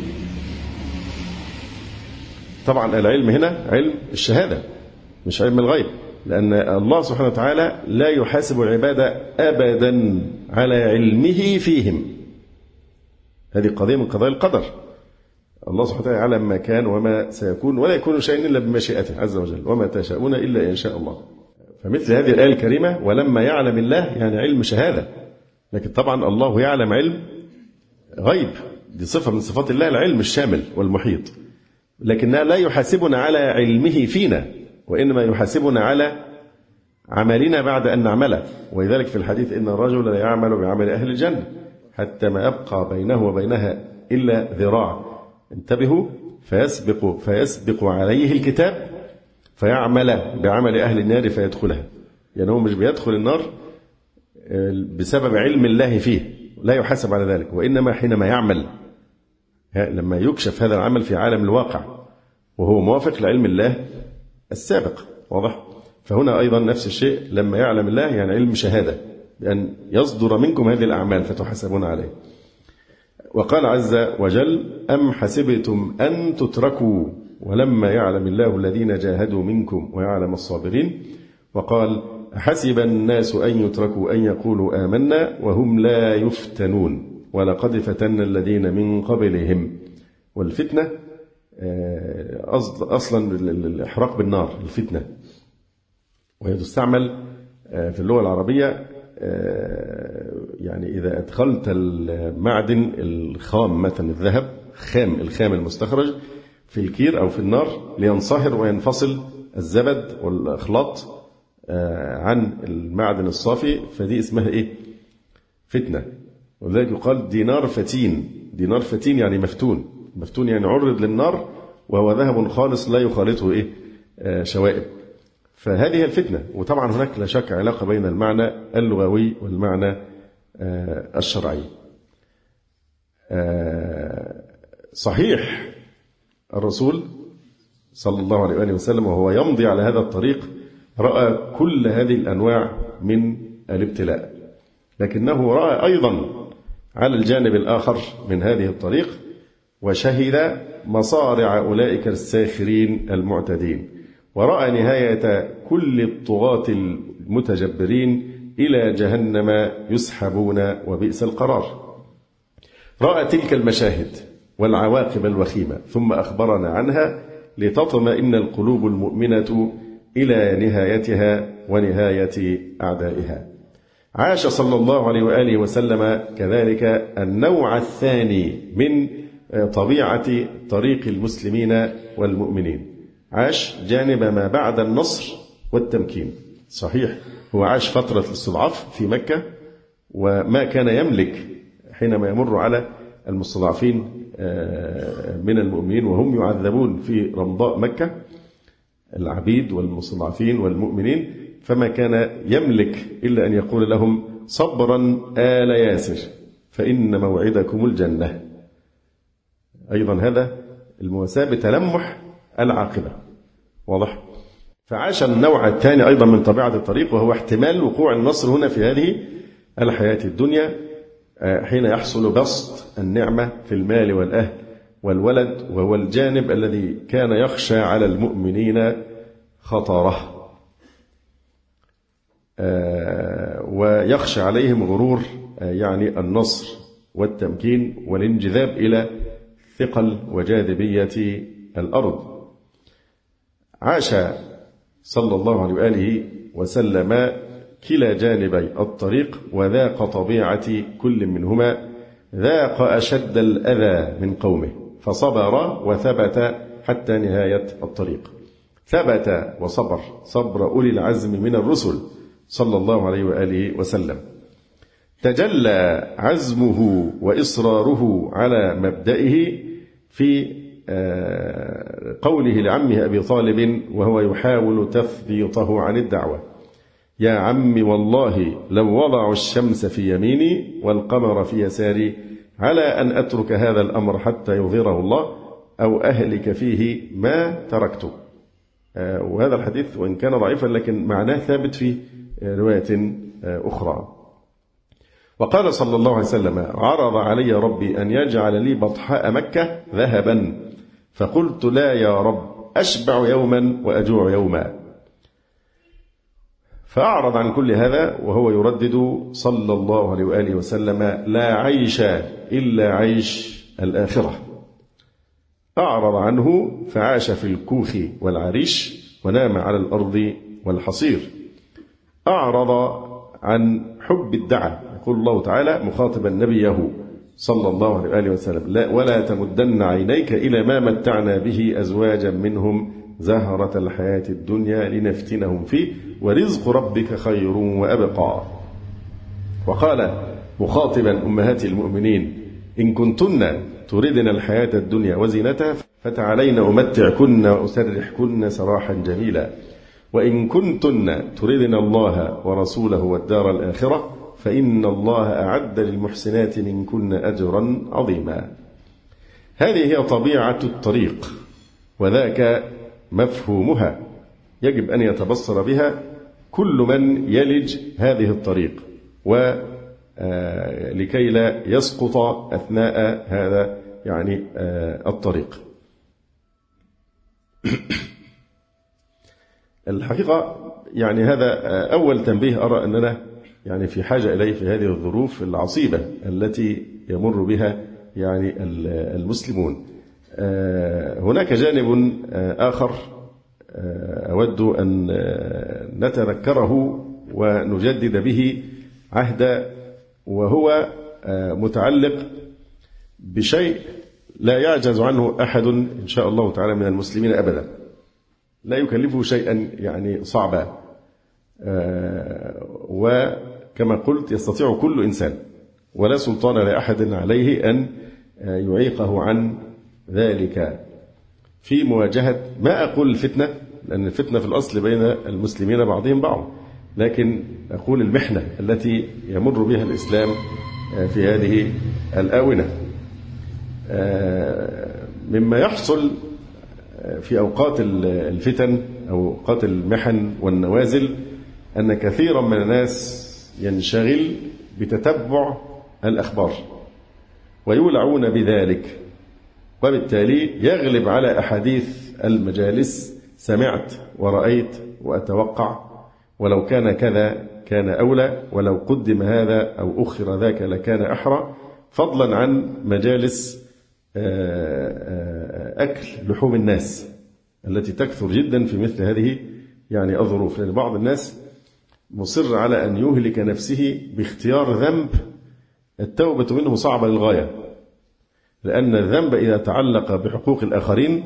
طبعا العلم هنا علم الشهادة مش علم الغيب، لأن الله سبحانه وتعالى لا يحاسب العباد أبدا على علمه فيهم. هذه قضية من قضايا القدر. الله سبحانه وتعالى يعلم ما كان وما سيكون ولا يكون شيء إلا بمشيئته عز وجل وما تشاءون إلا إن شاء الله. فمثل هذه الآية الكريمة ولما يعلم الله يعني علم شهادة، لكن طبعا الله يعلم علم غيب، دي صفة من صفات الله العلم الشامل والمحيط، لكنها لا يحاسبنا على علمه فينا وإنما يحاسبنا على عملنا بعد أن نعمله. ولذلك في الحديث إن الرجل لا يعمل بعمل أهل الجنة حتى ما يبقى بينه وبينها إلا ذراع، انتبهوا، فيسبق عليه الكتاب فيعمل بعمل أهل النار فيدخلها. يعني هو مش بيدخل النار بسبب علم الله فيه، لا يحاسب على ذلك، وإنما حينما يعمل لما يكشف هذا العمل في عالم الواقع وهو موافق لعلم الله السابق. واضح؟ فهنا أيضا نفس الشيء، لما يعلم الله يعني علم شهادة بأن يصدر منكم هذه الأعمال فتحاسبون عليه. وقال عز وجل أم حسبتم أن تتركوا ولما يعلم الله الذين جاهدوا منكم ويعلم الصابرين. وقال حسب الناس أن يتركوا أن يقولوا آمنا وهم لا يفتنون ولقد فتنا الذين من قبلهم. والفتنة أصلا الإحراق بالنار الفتنة، وهي تستعمل في اللغة العربية يعني إذا أدخلت المعدن الخام مثلا الذهب الخام المستخرج في الكير أو في النار لينصهر وينفصل الزبد والأخلاط عن المعدن الصافي، فدي اسمها إيه؟ فتنة. ولذلك يقال دينار فتين يعني مفتون يعني عرض للنار وهو ذهب خالص لا يخالطه إيه؟ شوائب. فهذه الفتنة. وطبعا هناك لا شك علاقة بين المعنى اللغوي والمعنى الشرعي. صحيح الرسول صلى الله عليه وآله وسلم وهو يمضي على هذا الطريق رأى كل هذه الأنواع من الابتلاء، لكنه رأى أيضا على الجانب الآخر من هذه الطريق وشهد مصارع أولئك الساخرين المعتدين، ورأى نهاية كل الطغاة المتجبرين إلى جهنم يسحبون وبئس القرار. رأى تلك المشاهد والعواقب الوخيمة ثم أخبرنا عنها لتطمئن القلوب المؤمنة إلى نهايتها ونهاية أعدائها. عاش صلى الله عليه وآله وسلم كذلك النوع الثاني من طبيعة طريق المسلمين والمؤمنين. عاش جانب ما بعد النصر والتمكين. صحيح هو عاش فترة الاستضعاف في مكة وما كان يملك حينما يمر على المستضعفين من المؤمنين وهم يعذبون في رمضاء مكة، العبيد والمستضعفين والمؤمنين، فما كان يملك إلا أن يقول لهم صبرا آل ياسر فإن موعدكم الجنة. أيضا هذا المواساة بتلمح العاقبة. واضح؟ فعاش النوع الثاني أيضا من طبيعة الطريق وهو احتمال وقوع النصر هنا في هذه الحياة الدنيا حين يحصل بسط النعمة في المال والأهل والولد، وهو الجانب الذي كان يخشى على المؤمنين خطره، ويخشى عليهم غرور يعني النصر والتمكين والانجذاب إلى ثقل وجاذبية الأرض. عاش صلى الله عليه وآله وسلم كلا جانبي الطريق، وذاق طبيعة كل منهما، ذاق أشد الأذى من قومه فصبر وثبت حتى نهاية الطريق. ثبت وصبر صبر أولي العزم من الرسل صلى الله عليه وآله وسلم. تجلى عزمه وإصراره على مبدئه في قوله لعمه أبي طالب وهو يحاول تثبيطه عن الدعوة: يا عم والله لو وضعوا الشمس في يميني والقمر في يساري على أن أترك هذا الأمر حتى يظهره الله أو أهلك فيه ما تركته. وهذا الحديث وإن كان ضعيفا لكن معناه ثابت في رواية أخرى. وقال صلى الله عليه وسلم: عرض علي ربي أن يجعل لي بطحاء مكة ذهبا، فقلت لا يا رب، أشبع يوما وأجوع يوما. فأعرض عن كل هذا وهو يردد صلى الله عليه وآله وسلم: لا عيش إلا عيش الآخرة. أعرض عنه فعاش في الكوخ والعريش ونام على الأرض والحصير. أعرض عن حب الدعاء، يقول الله تعالى مخاطبا نبيه صلى الله عليه وآله وسلم: ولا تمدن عينيك إلى ما متعنا به أزواجا منهم زهرة الحياة الدنيا لنفتنهم فيه ورزق ربك خير وأبقى. وقال مخاطبا أمهات المؤمنين: إن كنتن تردن الحياة الدنيا وزينتها فتعالين أمتعكن وأسرحكن سراحا جميلا، وإن كنتن تردن الله ورسوله والدار الآخرة فإن الله أعد للمحسنات منكن أجرا عظيما. هذه هي طبيعة الطريق وذاك مفهومها، يجب أن يتبصر بها كل من يلج هذه الطريق، ولكي لا يسقط أثناء هذا يعني الطريق. الحقيقة يعني هذا أول تنبيه أرى أننا يعني في حاجة إليه في هذه الظروف العصيبة التي يمر بها يعني المسلمون. هناك جانب آخر أود أن نتذكره ونجدد به عهدا، وهو متعلق بشيء لا يعجز عنه أحد إن شاء الله تعالى من المسلمين أبدا، لا يكلفه شيئا يعني صعبا، وكما قلت يستطيع كل إنسان ولا سلطان لأحد عليه أن يعيقه عن ذلك في مواجهة، ما أقول الفتنة لأن الفتنة في الأصل بين المسلمين بعضهم بعض، لكن أقول المحنة التي يمر بها الإسلام في هذه الآونة. مما يحصل في أوقات الفتن أو أوقات المحن والنوازل أن كثيرا من الناس ينشغل بتتبع الأخبار ويولعون بذلك، وبالتالي يغلب على أحاديث المجالس سمعت ورأيت وأتوقع، ولو كان كذا كان أولى، ولو قدم هذا أو أخر ذاك لكان أحرى، فضلا عن مجالس أكل لحوم الناس التي تكثر جدا في مثل هذه يعني الظروف، لأن بعض الناس مصر على أن يهلك نفسه باختيار ذنب التوبة منه صعبة للغاية، لأن الذنب إذا تعلق بحقوق الآخرين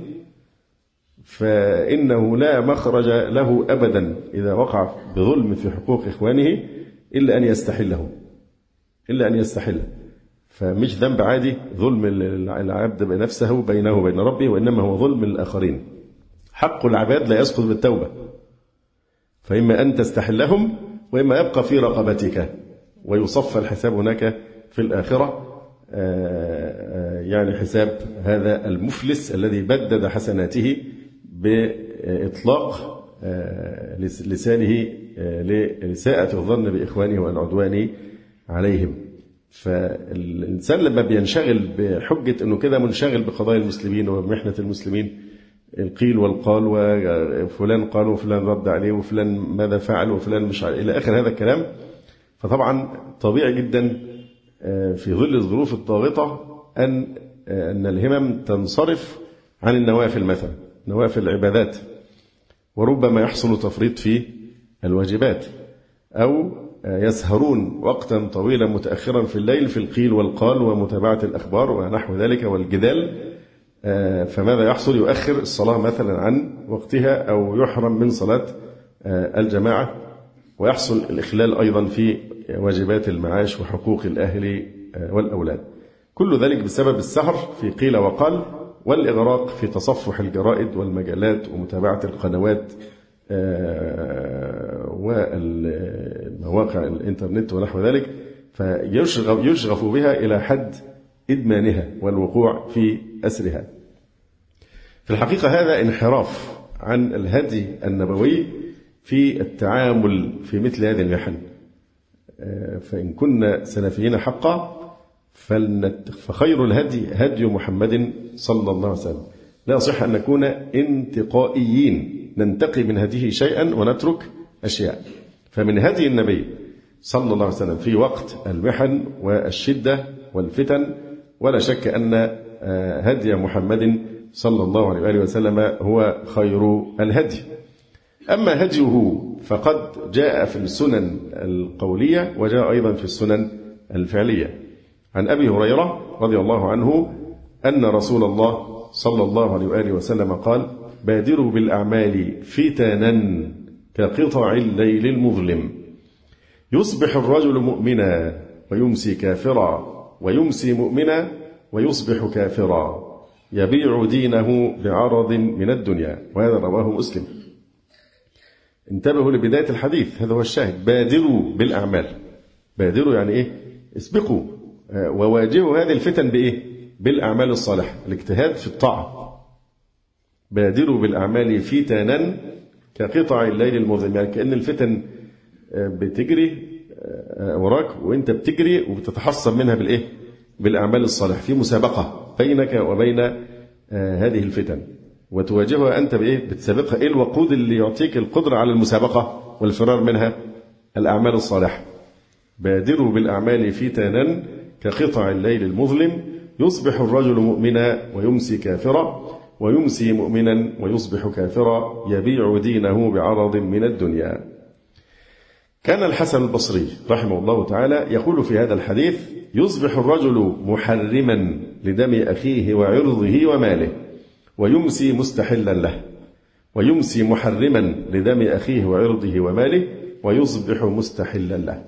فإنه لا مخرج له أبدا إذا وقع بظلم في حقوق إخوانه إلا أن يستحله، فمش ذنب عادي ظلم العبد بنفسه بينه وبين ربه، وإنما هو ظلم الآخرين. حق العباد لا يسقط بالتوبة، فإما أن تستحلهم وإما يبقى في رقبتك ويصفى الحساب هناك في الآخرة، يعني حساب هذا المفلس الذي بدد حسناته بإطلاق لسانه لإساءة الظن بإخوانه والعدوان عليهم. فالإنسان لما بينشغل بحجة أنه كده منشغل بقضايا المسلمين وبمحنة المسلمين، القيل والقال، وفلان قال وفلان رد عليه وفلان ماذا فعل وفلان مش عارف إلى آخر هذا الكلام، فطبعا طبيعي جدا في ظل الظروف الضاغطة أن الهمم تنصرف عن النوافل، مثلا نوافل العبادات، وربما يحصل تفريط في الواجبات، أو يسهرون وقتا طويلا متأخرا في الليل في القيل والقال ومتابعة الأخبار ونحو ذلك والجدال، فماذا يحصل؟ يؤخر الصلاة مثلا عن وقتها أو يحرم من صلاة الجماعة، ويحصل الإخلال أيضا في واجبات المعاش وحقوق الأهل والأولاد. كل ذلك بسبب السهر في قيل وقال والإغراق في تصفح الجرائد والمجلات ومتابعة القنوات والمواقع الإنترنت ونحو ذلك، فيشغف بها إلى حد إدمانها والوقوع في أسرها. في الحقيقة هذا انحراف عن الهدي النبوي في التعامل في مثل هذه المحن. فإن كنا سلفيين حقا فخير الهدي هدي محمد صلى الله عليه وسلم. لا يصح أن نكون انتقائيين ننتقي من هديه شيئا ونترك أشياء. فمن هدي النبي صلى الله عليه وسلم في وقت المحن والشدة والفتن ولا شك أن هدي محمد صلى الله عليه وآله وسلم هو خير الهدي. أما هديه فقد جاء في السنن القولية وجاء أيضا في السنن الفعلية. عن أبي هريرة رضي الله عنه أن رسول الله صلى الله عليه وآله وسلم قال: بادروا بالأعمال فتنا كقطع الليل المظلم، يصبح الرجل مؤمنا ويمسي كافرا، ويمسي مؤمنا ويصبح كافرا، يبيع دينه بعرض من الدنيا. وهذا رواه مسلم. انتبهوا لبداية الحديث، هذا هو الشاهد. بادروا بالأعمال. بادروا يعني إيه؟ اسبقوا وواجهوا هذه الفتن بإيه؟ بالأعمال الصالحة، الاجتهاد في الطاعة. بادروا بالأعمال فتنا كقطع الليل المظلم، يعني كأن الفتن بتجري وراك وانت بتجري وبتتحصل منها بالإيه؟ بالأعمال الصالحة، في مسابقة بينك وبين هذه الفتن وتواجهها أنت بإيه؟ بتسابقها. إيه الوقود اللي يعطيك القدرة على المسابقة والفرار منها؟ الأعمال الصالحة. بادروا بالأعمال فتنا كقطع الليل المظلم، يصبح الرجل مؤمنا ويمسي كافرا، ويمسي مؤمنا ويصبح كافرا، يبيع دينه بعرض من الدنيا. كان الحسن البصري رحمه الله تعالى يقول في هذا الحديث: يصبح الرجل محرما لدم أخيه وعرضه وماله، ويمسي مستحلا له، ويمسي محرما لدم أخيه وعرضه وماله، ويصبح مستحلا له.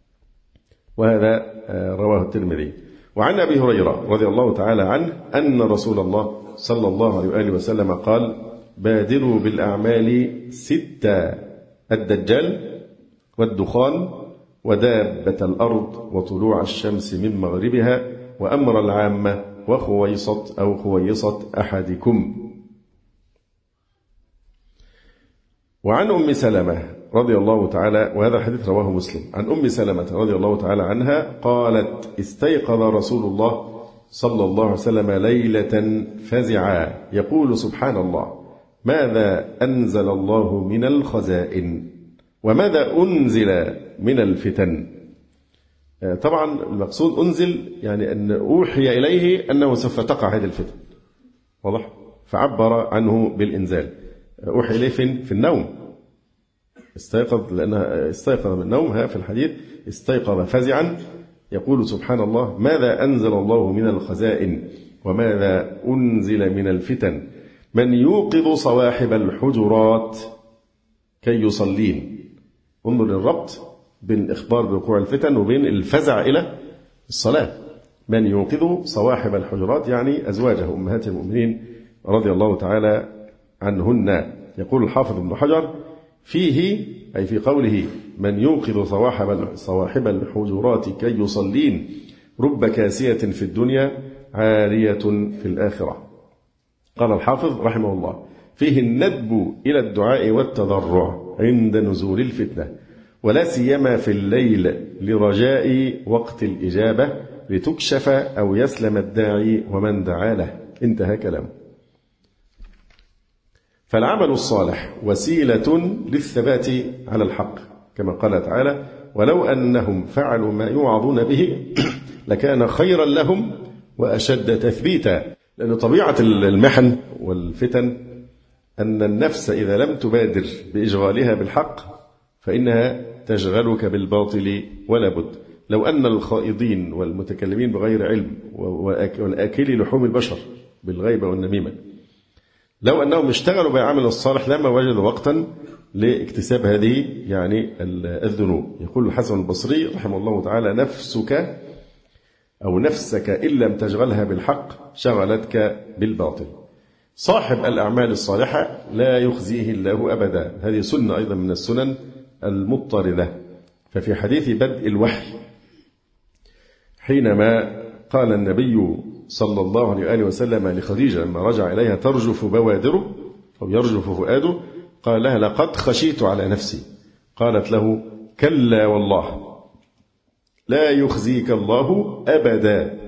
وهذا رواه الترمذي. وعن أبي هريرة رضي الله تعالى عنه أن رسول الله صلى الله عليه وآله وسلم قال: بادروا بالأعمال 6: الدجال والدخان ودابة الأرض وطلوع الشمس من مغربها وأمر العامة وخويصة أو خويصة أحدكم. وعن أم سلمة رضي الله تعالى، وهذا الحديث رواه مسلم، عن أم سلمة رضي الله تعالى عنها قالت: استيقظ رسول الله صلى الله عليه وسلم ليلة فزعا يقول: سبحان الله، ماذا أنزل الله من الخزائن وماذا أنزل من الفتن. طبعا المقصود أنزل يعني أن أوحي إليه أنه سوف تقع هذه الفتن، واضح؟ فعبر عنه بالإنزال. أوحي إليه في النوم، استيقظ لأنها استيقظ من النوم. في الحديث استيقظ فزعا يقول: سبحان الله، ماذا أنزل الله من الخزائن وماذا أنزل من الفتن، من يوقظ صواحب الحجرات كي يصلين. انظر للربط بين الإخبار بوقوع الفتن وبين الفزع إلى الصلاة. من يوقظ صواحب الحجرات يعني أزواجه أمهات المؤمنين رضي الله تعالى عنهن. يقول الحافظ ابن حجر فيه، أي في قوله من يوقظ صواحب الحجرات كي يصلين، رب كاسية في الدنيا عارية في الآخرة. قال الحافظ رحمه الله: فيه الندب إلى الدعاء والتضرع عند نزول الفتنة، ولا سيما في الليل لرجاء وقت الإجابة لتكشف أو يسلم الداعي ومن دعا له. انتهى كلامه. فالعمل الصالح وسيلة للثبات على الحق، كما قال تعالى: ولو أنهم فعلوا ما يوعظون به لكان خيرا لهم وأشد تثبيتا. لأن طبيعة المحن والفتن أن النفس إذا لم تبادر بإشغالها بالحق فإنها تشغلك بالباطل ولا بد. لو أن الخائضين والمتكلمين بغير علم والآكلي لحوم البشر بالغيبة والنميمة لو أنهم اشتغلوا بالعمل الصالح لما وجدوا وقتا لاكتساب هذه الذنوب. يقول الحسن البصري رحمه الله تعالى: نفسك إن لم تشغلها بالحق شغلتك بالباطل. صاحب الأعمال الصالحة لا يخزيه الله أبدا. هذه سنة أيضا من السنن المضطردة. ففي حديث بدء الوحي حينما قال النبي صلى الله عليه وسلم لخديجة لما رجع إليها ترجف بوادره أو يرجف فؤاده، قال لها: لقد خشيت على نفسي. قالت له: كلا والله لا يخزيك الله أبدا.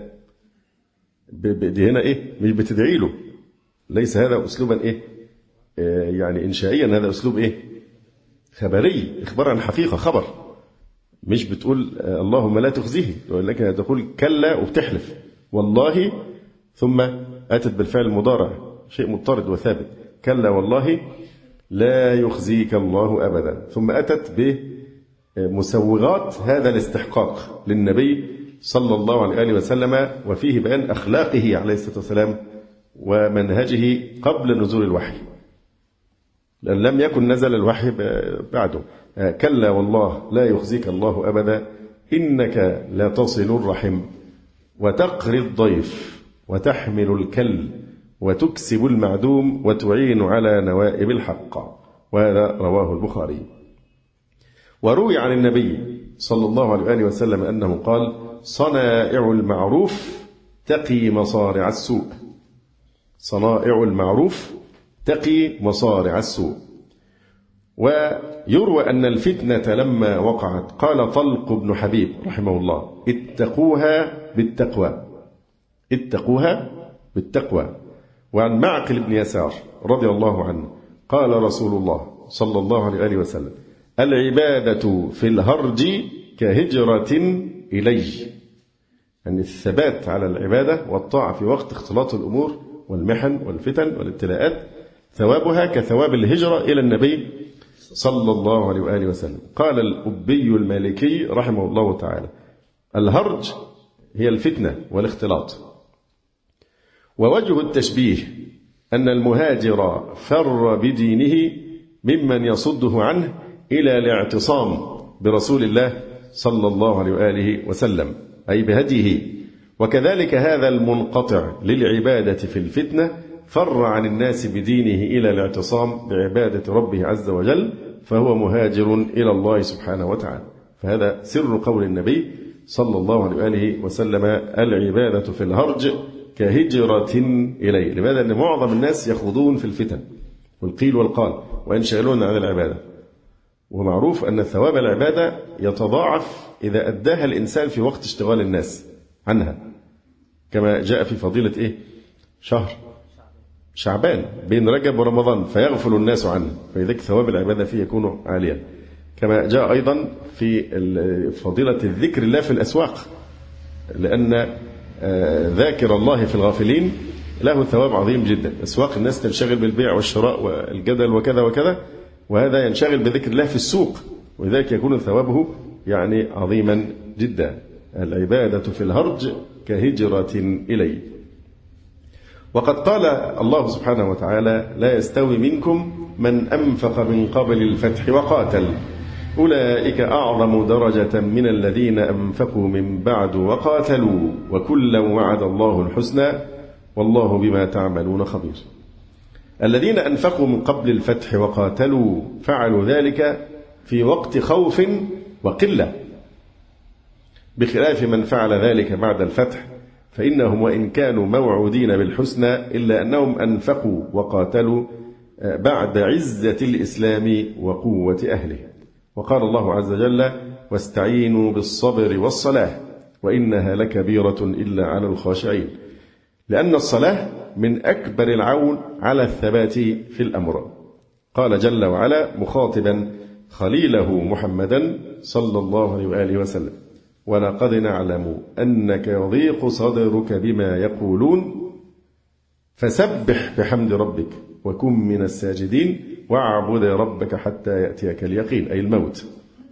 دي هنا مش بتدعي له، ليس هذا أسلوبا يعني إنشائيا، هذا أسلوب خبري، إخبار عن حقيقة، خبر. مش بتقول اللهم لا تخزيه، ولكن تقول كلا وبتحلف والله، ثم أتت بالفعل المضارع، شيء مضطرد وثابت. كلا والله لا يخزيك الله أبدا. ثم أتت بمسوغات هذا الاستحقاق للنبي صلى الله عليه وسلم، وفيه بيان أخلاقه عليه الصلاة والسلام ومنهجه قبل نزول الوحي، لأن لم يكن نزل الوحي بعده. كلا والله لا يخزيك الله أبدا إنك لا تصل الرحم وتقري الضيف وتحمل الكل وتكسب المعدوم وتعين على نوائب الحق. وهذا رواه البخاري. وروي عن النبي صلى الله عليه وسلم أنه قال: صنائع المعروف تقي مصارع السوء. صنائع المعروف تقي مصارع السوء. ويروى أن الفتنة لما وقعت قال طلق بن حبيب رحمه الله: اتقوها بالتقوى، اتقوها بالتقوى. وعن معقل بن يسار رضي الله عنه قال رسول الله صلى الله عليه وسلم: العبادة في الهرج كهجرة إلي. يعني الثبات على العبادة والطاعة في وقت اختلاط الأمور والمحن والفتن والابتلاءات ثوابها كثواب الهجرة إلى النبي صلى الله عليه وآله وسلم. قال الأبي المالكي رحمه الله تعالى: الهرج هي الفتنة والاختلاط. ووجه التشبيه أن المهاجر فر بدينه ممن يصده عنه إلى الاعتصام برسول الله صلى الله عليه وآله وسلم، أي بهديه. وكذلك هذا المنقطع للعبادة في الفتنة فر عن الناس بدينه إلى الاعتصام بعبادة ربه عز وجل، فهو مهاجر إلى الله سبحانه وتعالى. فهذا سر قول النبي صلى الله عليه وآله وسلم: العبادة في الهرج كهجرة إليه. لماذا؟ لأن معظم الناس يخوضون في الفتن والقيل والقال وينشغلون عن العبادة، ومعروف أن ثواب العبادة يتضاعف إذا أداها الإنسان في وقت اشتغال الناس عنها، كما جاء في فضيلة شهر شعبان بين رجب ورمضان فيغفل الناس عنه، فلذلك ثواب العبادة فيه يكون عاليا. كما جاء أيضا في فضيلة الذكر الله في الأسواق، لأن ذاكر الله في الغافلين له ثواب عظيم جدا. أسواق الناس تنشغل بالبيع والشراء والجدل وكذا وكذا، وهذا ينشغل بذكر الله في السوق، ولذلك يكون ثوابه عظيما جدا. العبادة في الهرج كهجرة إليه. وقد قال الله سبحانه وتعالى: لا يستوي منكم من أنفق من قبل الفتح وقاتل أولئك أعظم درجة من الذين أنفقوا من بعد وقاتلوا وكلا وعد الله الحسنى والله بما تعملون خبير. الذين أنفقوا من قبل الفتح وقاتلوا فعلوا ذلك في وقت خوف وقلة، بخلاف من فعل ذلك بعد الفتح فإنهم وإن كانوا موعودين بالحسنى إلا أنهم أنفقوا وقاتلوا بعد عزة الإسلام وقوة أهله. وقال الله عز وجل: واستعينوا بالصبر والصلاة وإنها لكبيرة إلا على الخاشعين، لأن الصلاة من أكبر العون على الثبات في الأمر. قال جل وعلا مخاطبا خليله محمدا صلى الله عليه وآله وسلم: ولقد نعلم أنك يضيق صدرك بما يقولون فسبح بحمد ربك وكن من الساجدين واعبد ربك حتى يأتيك اليقين، أي الموت.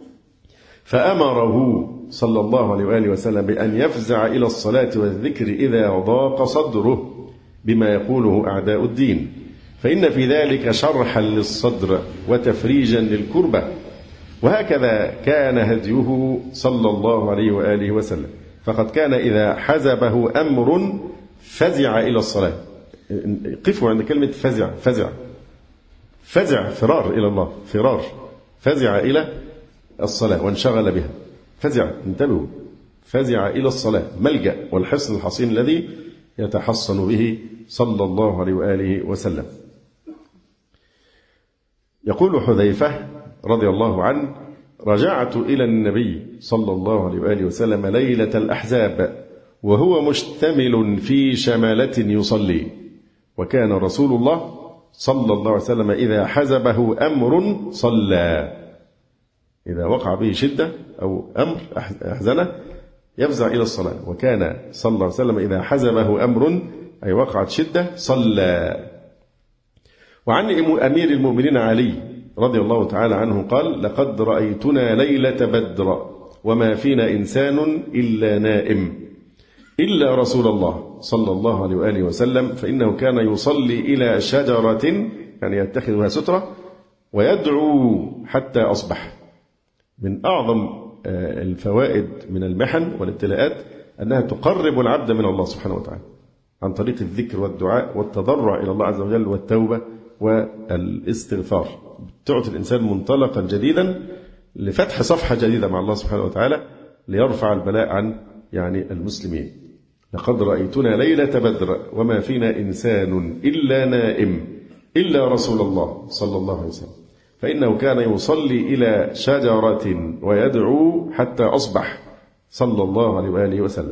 فأمره صلى الله عليه وآله وسلم بأن يفزع إلى الصلاة والذكر إذا ضاق صدره بما يقوله أعداء الدين، فإن في ذلك شرحا للصدر وتفريجا للكربة. وهكذا كان هديه صلى الله عليه وآله وسلم، فقد كان إذا حزبه أمر فزع إلى الصلاة. قفوا عند كلمة فزع. فزع فرار إلى الله، فرار، فزع إلى الصلاة وانشغل بها. فزع، انتبهوا، فزع إلى الصلاة، ملجأ والحصن الحصين الذي يتحصن به صلى الله عليه وآله وسلم. يقول حذيفة رضي الله عنه: رجعت إلى النبي صلى الله عليه وآله وسلم ليلة الأحزاب وهو مشتمل في شمالة يصلي، وكان رسول الله صلى الله عليه وسلم إذا حزبه أمر صلى، إذا وقع به شدة أو أمر أحزنه يفزع إلى الصلاة، وكان صلى الله عليه وسلم إذا حزبه أمر أي وقعت شدة صلى. وعن أمير المؤمنين علي رضي الله تعالى عنه قال: لقد رأيتنا ليلة بدر وما فينا إنسان إلا نائم إلا رسول الله صلى الله عليه وآله وسلم، فإنه كان يصلي إلى شجرة، يعني يتخذها سترة، ويدعو حتى أصبح. من أعظم الفوائد من المحن والابتلاءات أنها تقرب العبد من الله سبحانه وتعالى عن طريق الذكر والدعاء والتضرع إلى الله عز وجل والتوبة والاستغفار. تعطي الإنسان منطلقا جديدا لفتح صفحة جديدة مع الله سبحانه وتعالى ليرفع البلاء عن المسلمين. لقد رأيتنا ليلة بدر وما فينا إنسان إلا نائم إلا رسول الله صلى الله عليه وسلم، فإنه كان يصلي إلى شجرة ويدعو حتى أصبح صلى الله عليه وآله وسلم.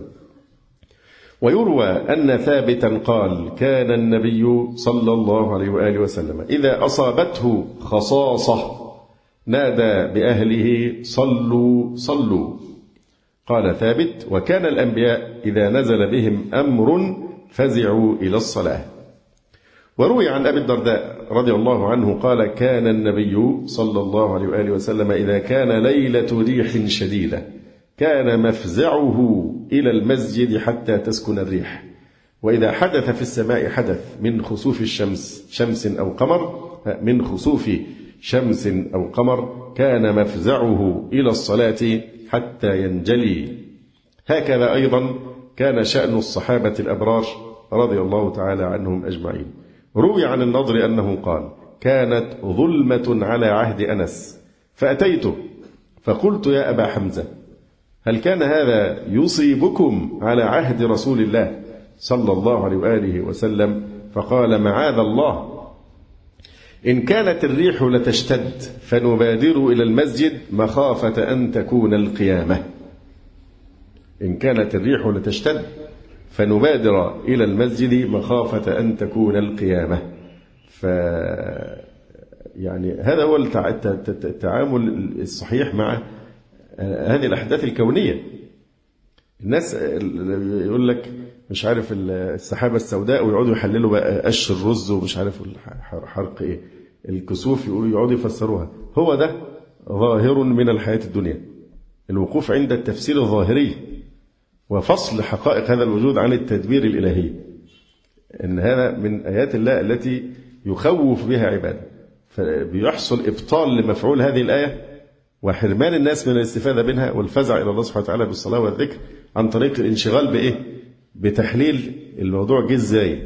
ويروى أن ثابتا قال: كان النبي صلى الله عليه وآله وسلم إذا أصابته خصاصة نادى بأهله: صلوا صلوا. قال ثابت: وكان الأنبياء إذا نزل بهم أمر فزعوا إلى الصلاة. وروي عن أبي الدرداء رضي الله عنه قال: كان النبي صلى الله عليه وآله وسلم إذا كان ليلة ريح شديدة كان مفزعه إلى المسجد حتى تسكن الريح، وإذا حدث في السماء حدث من خسوف شمس أو قمر كان مفزعه إلى الصلاة حتى ينجلي. هكذا أيضا كان شأن الصحابة الأبرار رضي الله تعالى عنهم أجمعين. روي عن النضر أنه قال: كانت ظلمة على عهد أنس فأتيته فقلت: يا أبا حمزة، هل كان هذا يصيبكم على عهد رسول الله صلى الله عليه وآله وسلم؟ فقال: معاذ الله، إن كانت الريح لتشتد فنبادر إلى المسجد مخافة أن تكون القيامة. إن كانت الريح لتشتد فنبادر إلى المسجد مخافة أن تكون القيامة. يعني هذا هو التعامل الصحيح مع هذه الأحداث الكونية. الناس يقول لك مش عارف السحابة السوداء ويقعدوا يحللوا بقى قش الرز ومش عارف حرق إيه الكسوف، يقعدوا يفسروها. هو ده ظاهر من الحياة الدنيا، الوقوف عند التفسير الظاهري وفصل حقائق هذا الوجود عن التدبير الإلهي. إن هذا من آيات الله التي يخوف بها عباده، فبيحصل إبطال لمفعول هذه الآية وحرمان الناس من الاستفادة منها والفزع إلى الله سبحانه وتعالى بالصلاة والذكر عن طريق الانشغال بإيه؟ بتحليل الموضوع جه إزاي،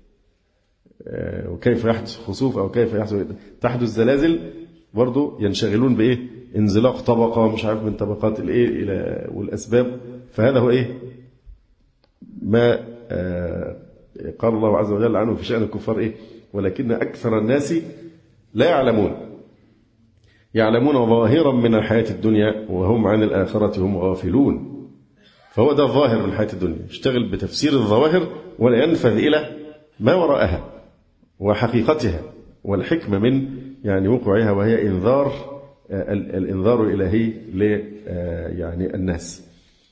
وكيف يحدث خسوف أو كيف تحدث زلازل. برضو ينشغلون بإيه؟ انزلاق طبقة مش عارف من طبقات الإيه إلى والأسباب. فهذا هو إيه؟ ما قال الله عز وجل عنه في شأن الكفار إيه؟ ولكن أكثر الناس لا يعلمون. يعلمون ظاهرا من الحياة الدنيا وهم عن الآخرة هم غافلون. فهو ده الظاهر من الحياة الدنيا، يشتغل بتفسير الظواهر ولا ينفذ إلى ما وراءها وحقيقتها والحكمة من يعني وقوعها، وهي الإنذار الإلهي يعني الناس.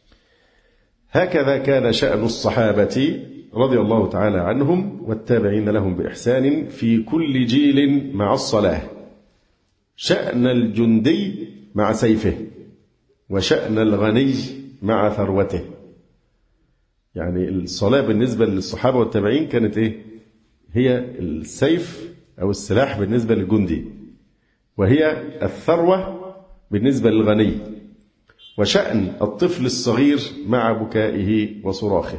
هكذا كان شأن الصحابة رضي الله تعالى عنهم والتابعين لهم بإحسان في كل جيل مع الصلاة. شأن الجندي مع سيفه، وشأن الغني مع ثروته. يعني الصلاة بالنسبة للصحابة والتابعين كانت هي السيف أو السلاح بالنسبة للجندي، وهي الثروة بالنسبة للغني، وشأن الطفل الصغير مع بكائه وصراخه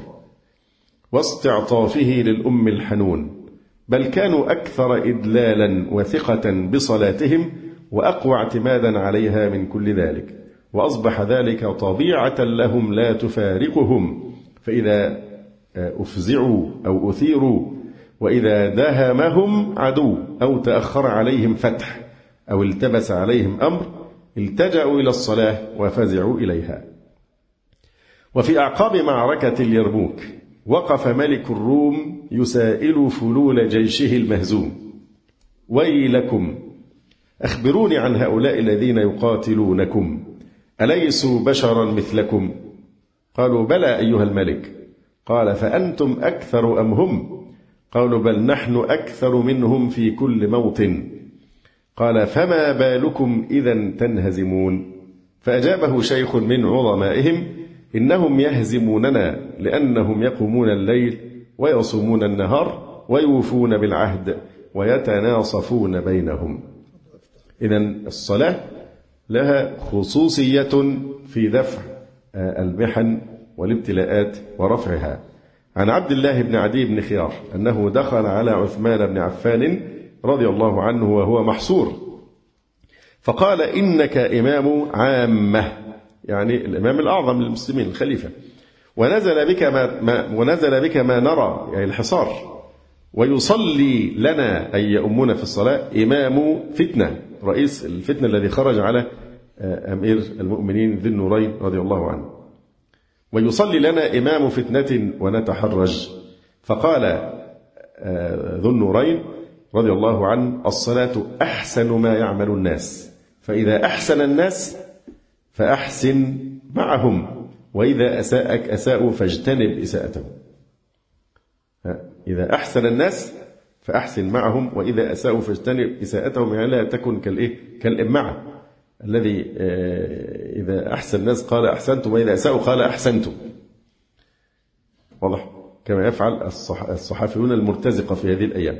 واستعطافه للأم الحنون. بل كانوا أكثر إدلالا وثقة بصلاتهم وأقوى اعتمادا عليها من كل ذلك، وأصبح ذلك طبيعة لهم لا تفارقهم. فإذا أفزعوا أو أثيروا، وإذا داهمهم عدو أو تأخر عليهم فتح أو التبس عليهم أمر، التجأوا إلى الصلاة وفزعوا إليها. وفي أعقاب معركة اليرموك وقف ملك الروم يسائل فلول جيشه المهزوم: ويلكم، أخبروني عن هؤلاء الذين يقاتلونكم، أليسوا بشرا مثلكم؟ قالوا: بلى أيها الملك. قال: فأنتم أكثر أم هم؟ قالوا: بل نحن أكثر منهم في كل موطن. قال: فما بالكم إذا تنهزمون؟ فأجابه شيخ من عظمائهم: إنهم يهزموننا لأنهم يقومون الليل ويصومون النهار ويوفون بالعهد ويتناصفون بينهم. إذن الصلاة لها خصوصية في دفع المحن والابتلاءات ورفعها. عن عبد الله بن عدي بن خيار أنه دخل على عثمان بن عفان رضي الله عنه وهو محصور، فقال: إنك إمام عامة، يعني الإمام الأعظم للمسلمين الخليفة، ونزل بك ما نرى، يعني الحصار، ويصلي لنا أي يؤمنا في الصلاة إمام فتنة، رئيس الفتنة الذي خرج على أمير المؤمنين ذي النورين رضي الله عنه، ويصلي لنا إمام فتنة ونتحرج. فقال ذو النورين رضي الله عنه: الصلاة أحسن ما يعمل الناس، فإذا أحسن الناس فأحسن معهم، وإذا أساءوا فاجتنب إساءتهم. إذا أحسن الناس فأحسن معهم، وإذا أساءوا فاجتنب إساءتهم، يعني لا تكن كالإمعة الذي إذا أحسن الناس قال أحسنتم، وإذا أساءوا قال أحسنتم. واضح؟ كما يفعل الصحفيون المرتزقة في هذه الأيام.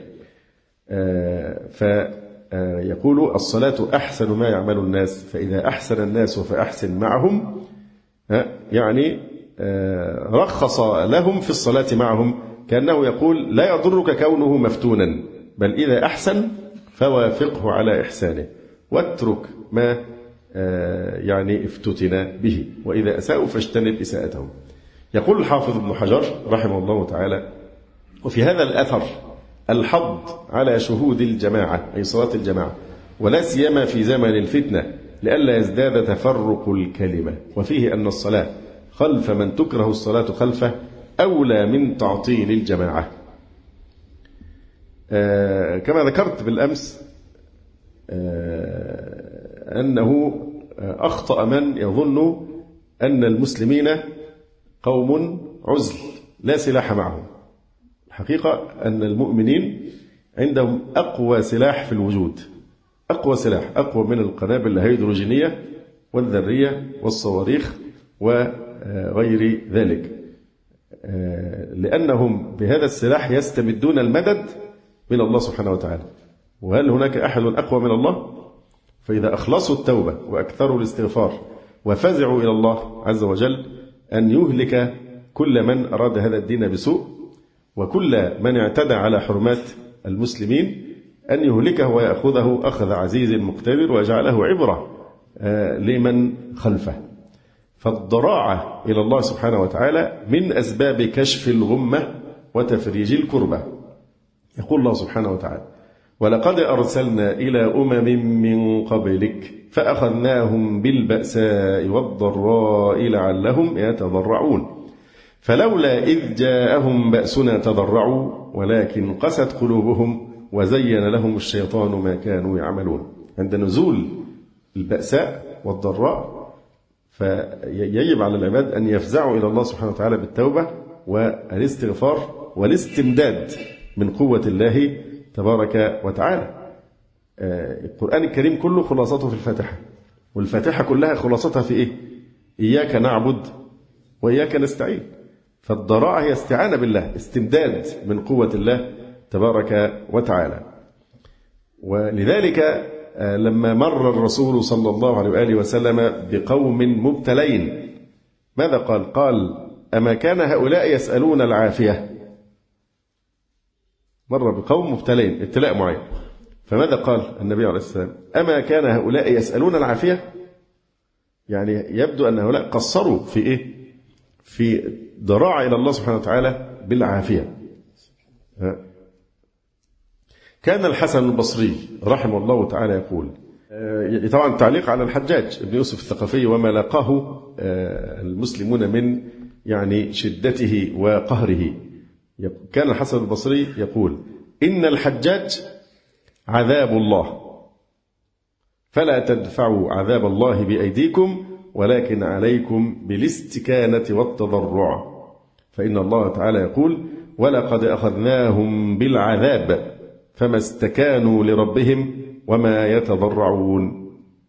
فيقول: الصلاة أحسن ما يعمل الناس، فإذا أحسن الناس فأحسن معهم، يعني رخص لهم في الصلاة معهم، كأنه يقول: لا يضرك كونه مفتونا، بل إذا أحسن فوافقه على إحسانه، واترك ما يعني افتتن به، وإذا أساءوا فاجتنب إساءتهم. يقول الحافظ ابن حجر رحمه الله تعالى: وفي هذا الأثر الحض على شهود الجماعة، أي صلاة الجماعة، ولا سيما في زمن الفتنة، لئلا يزداد تفرق الكلمة. وفيه أن الصلاة خلف من تكره الصلاة خلفه أولى من تعطيل الجماعة. كما ذكرت بالأمس أنه أخطأ من يظن أن المسلمين قوم عزل لا سلاح معهم. الحقيقة أن المؤمنين عندهم أقوى سلاح في الوجود، أقوى سلاح، أقوى من القنابل الهيدروجينية والذرية والصواريخ وغير ذلك، لأنهم بهذا السلاح يستمدون المدد من الله سبحانه وتعالى. وهل هناك أحد أقوى من الله؟ فإذا أخلصوا التوبة وأكثروا الاستغفار وفزعوا إلى الله عز وجل أن يهلك كل من أراد هذا الدين بسوء، وكل من اعتدى على حرمات المسلمين أن يهلكه ويأخذه أخذ عزيز مقتدر ويجعله عبرة لمن خلفه. فالضراعة إلى الله سبحانه وتعالى من أسباب كشف الغمة وتفريج الكربة. يقول الله سبحانه وتعالى: ولقد أرسلنا إلى أمم من قبلك فأخذناهم بالبأساء والضراء لعلهم يتضرعون فلولا إذ جاءهم بأسنا تضرعوا ولكن قست قلوبهم وزين لهم الشيطان ما كانوا يعملون. عند نزول البأساء والضراء فيجب على العباد أن يفزعوا إلى الله سبحانه وتعالى بالتوبة والاستغفار والاستمداد من قوة الله تبارك وتعالى. القرآن الكريم كله خلاصته في الفاتحة، والفاتحة كلها خلاصتها في إيه؟ إياك نعبد وإياك نستعين. فالضراعة هي استعانة بالله، استمداد من قوة الله تبارك وتعالى. ولذلك لما مر الرسول صلى الله عليه وآله وسلم بقوم مبتلين ماذا قال؟ قال أما كان هؤلاء يسألون العافية. مر بقوم مبتلين ابتلاء معين، فماذا قال النبي عليه الصلاة والسلام؟ أما كان هؤلاء يسألون العافية، يعني يبدو أن هؤلاء قصروا في إيه؟ في ضراعة إلى الله سبحانه وتعالى بالعافية. كان الحسن البصري رحمه الله تعالى يقول، طبعا تعليق على الحجاج ابن يوسف الثقفي وما لاقاه المسلمون من يعني شدته وقهره، كان الحسن البصري يقول إن الحجاج عذاب الله فلا تدفعوا عذاب الله بأيديكم ولكن عليكم بالاستكانة والتضرع، فإن الله تعالى يقول ولقد أخذناهم بالعذاب فما استكانوا لربهم وما يتضرعون.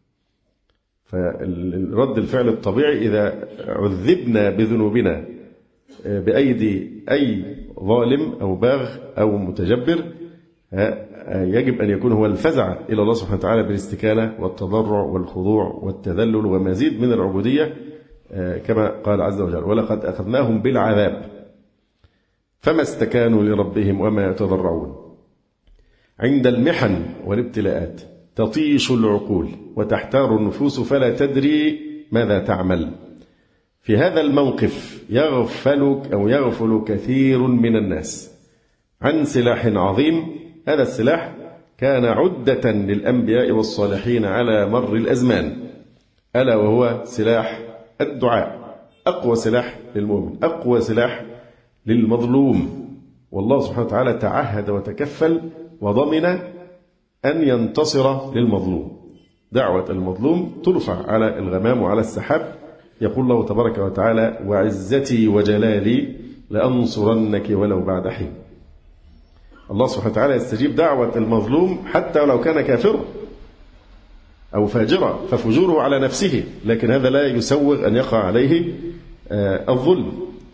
فالرد الفعل الطبيعي إذا عذبنا بذنوبنا بأيدي أي ظالم أو باغ أو متجبر يجب أن يكون هو الفزع إلى الله سبحانه وتعالى بالاستكانة والتضرع والخضوع والتذلل ومزيد من العبودية، كما قال عز وجل ولقد أخذناهم بالعذاب فما استكانوا لربهم وما يتضرعون. عند المحن والابتلاءات تطيش العقول وتحتار النفوس فلا تدري ماذا تعمل. في هذا الموقف يغفل كثير من الناس عن سلاح عظيم. هذا السلاح كان عدة للأنبياء والصالحين على مر الأزمان، ألا وهو سلاح الدعاء. أقوى سلاح للمؤمن، أقوى سلاح للمظلوم. والله سبحانه وتعالى تعهد وتكفل وضمن أن ينتصر للمظلوم. دعوة المظلوم ترفع على الغمام وعلى السحاب. يقول الله تبارك وتعالى وعزتي وجلالي لأنصرنك ولو بعد حين. الله سبحانه وتعالى يستجيب دعوة المظلوم حتى ولو كان كافرا أو فاجرا، ففجوره على نفسه، لكن هذا لا يسوغ أن يقع عليه الظلم.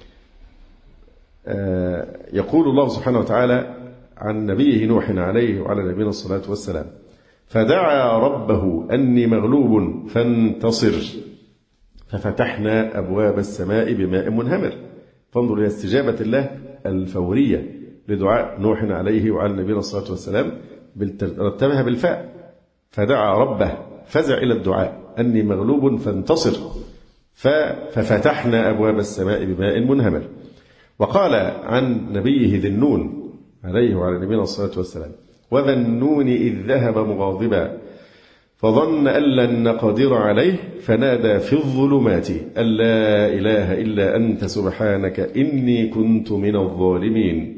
يقول الله سبحانه وتعالى عن نبيه نوح عليه وعلى نبينا الصلاة والسلام فدعا ربه أني مغلوب فانتصر ففتحنا أبواب السماء بماء منهمر. فانظر إلى استجابة الله الفورية لدعاء نوح عليه وعلى نبينا الصلاة والسلام، رتبها بالفاء. فدعا ربه، فزع إلى الدعاء أني مغلوب فانتصر ففتحنا أبواب السماء بماء منهمر. وقال عن نبيه ذي النون عليه وعلى نبينا الصلاة والسلام وذا النون إذ ذهب مغاضبا فظن أن لن نقدر عليه فنادى في الظلمات أن لا إله إلا أنت سبحانك إني كنت من الظالمين.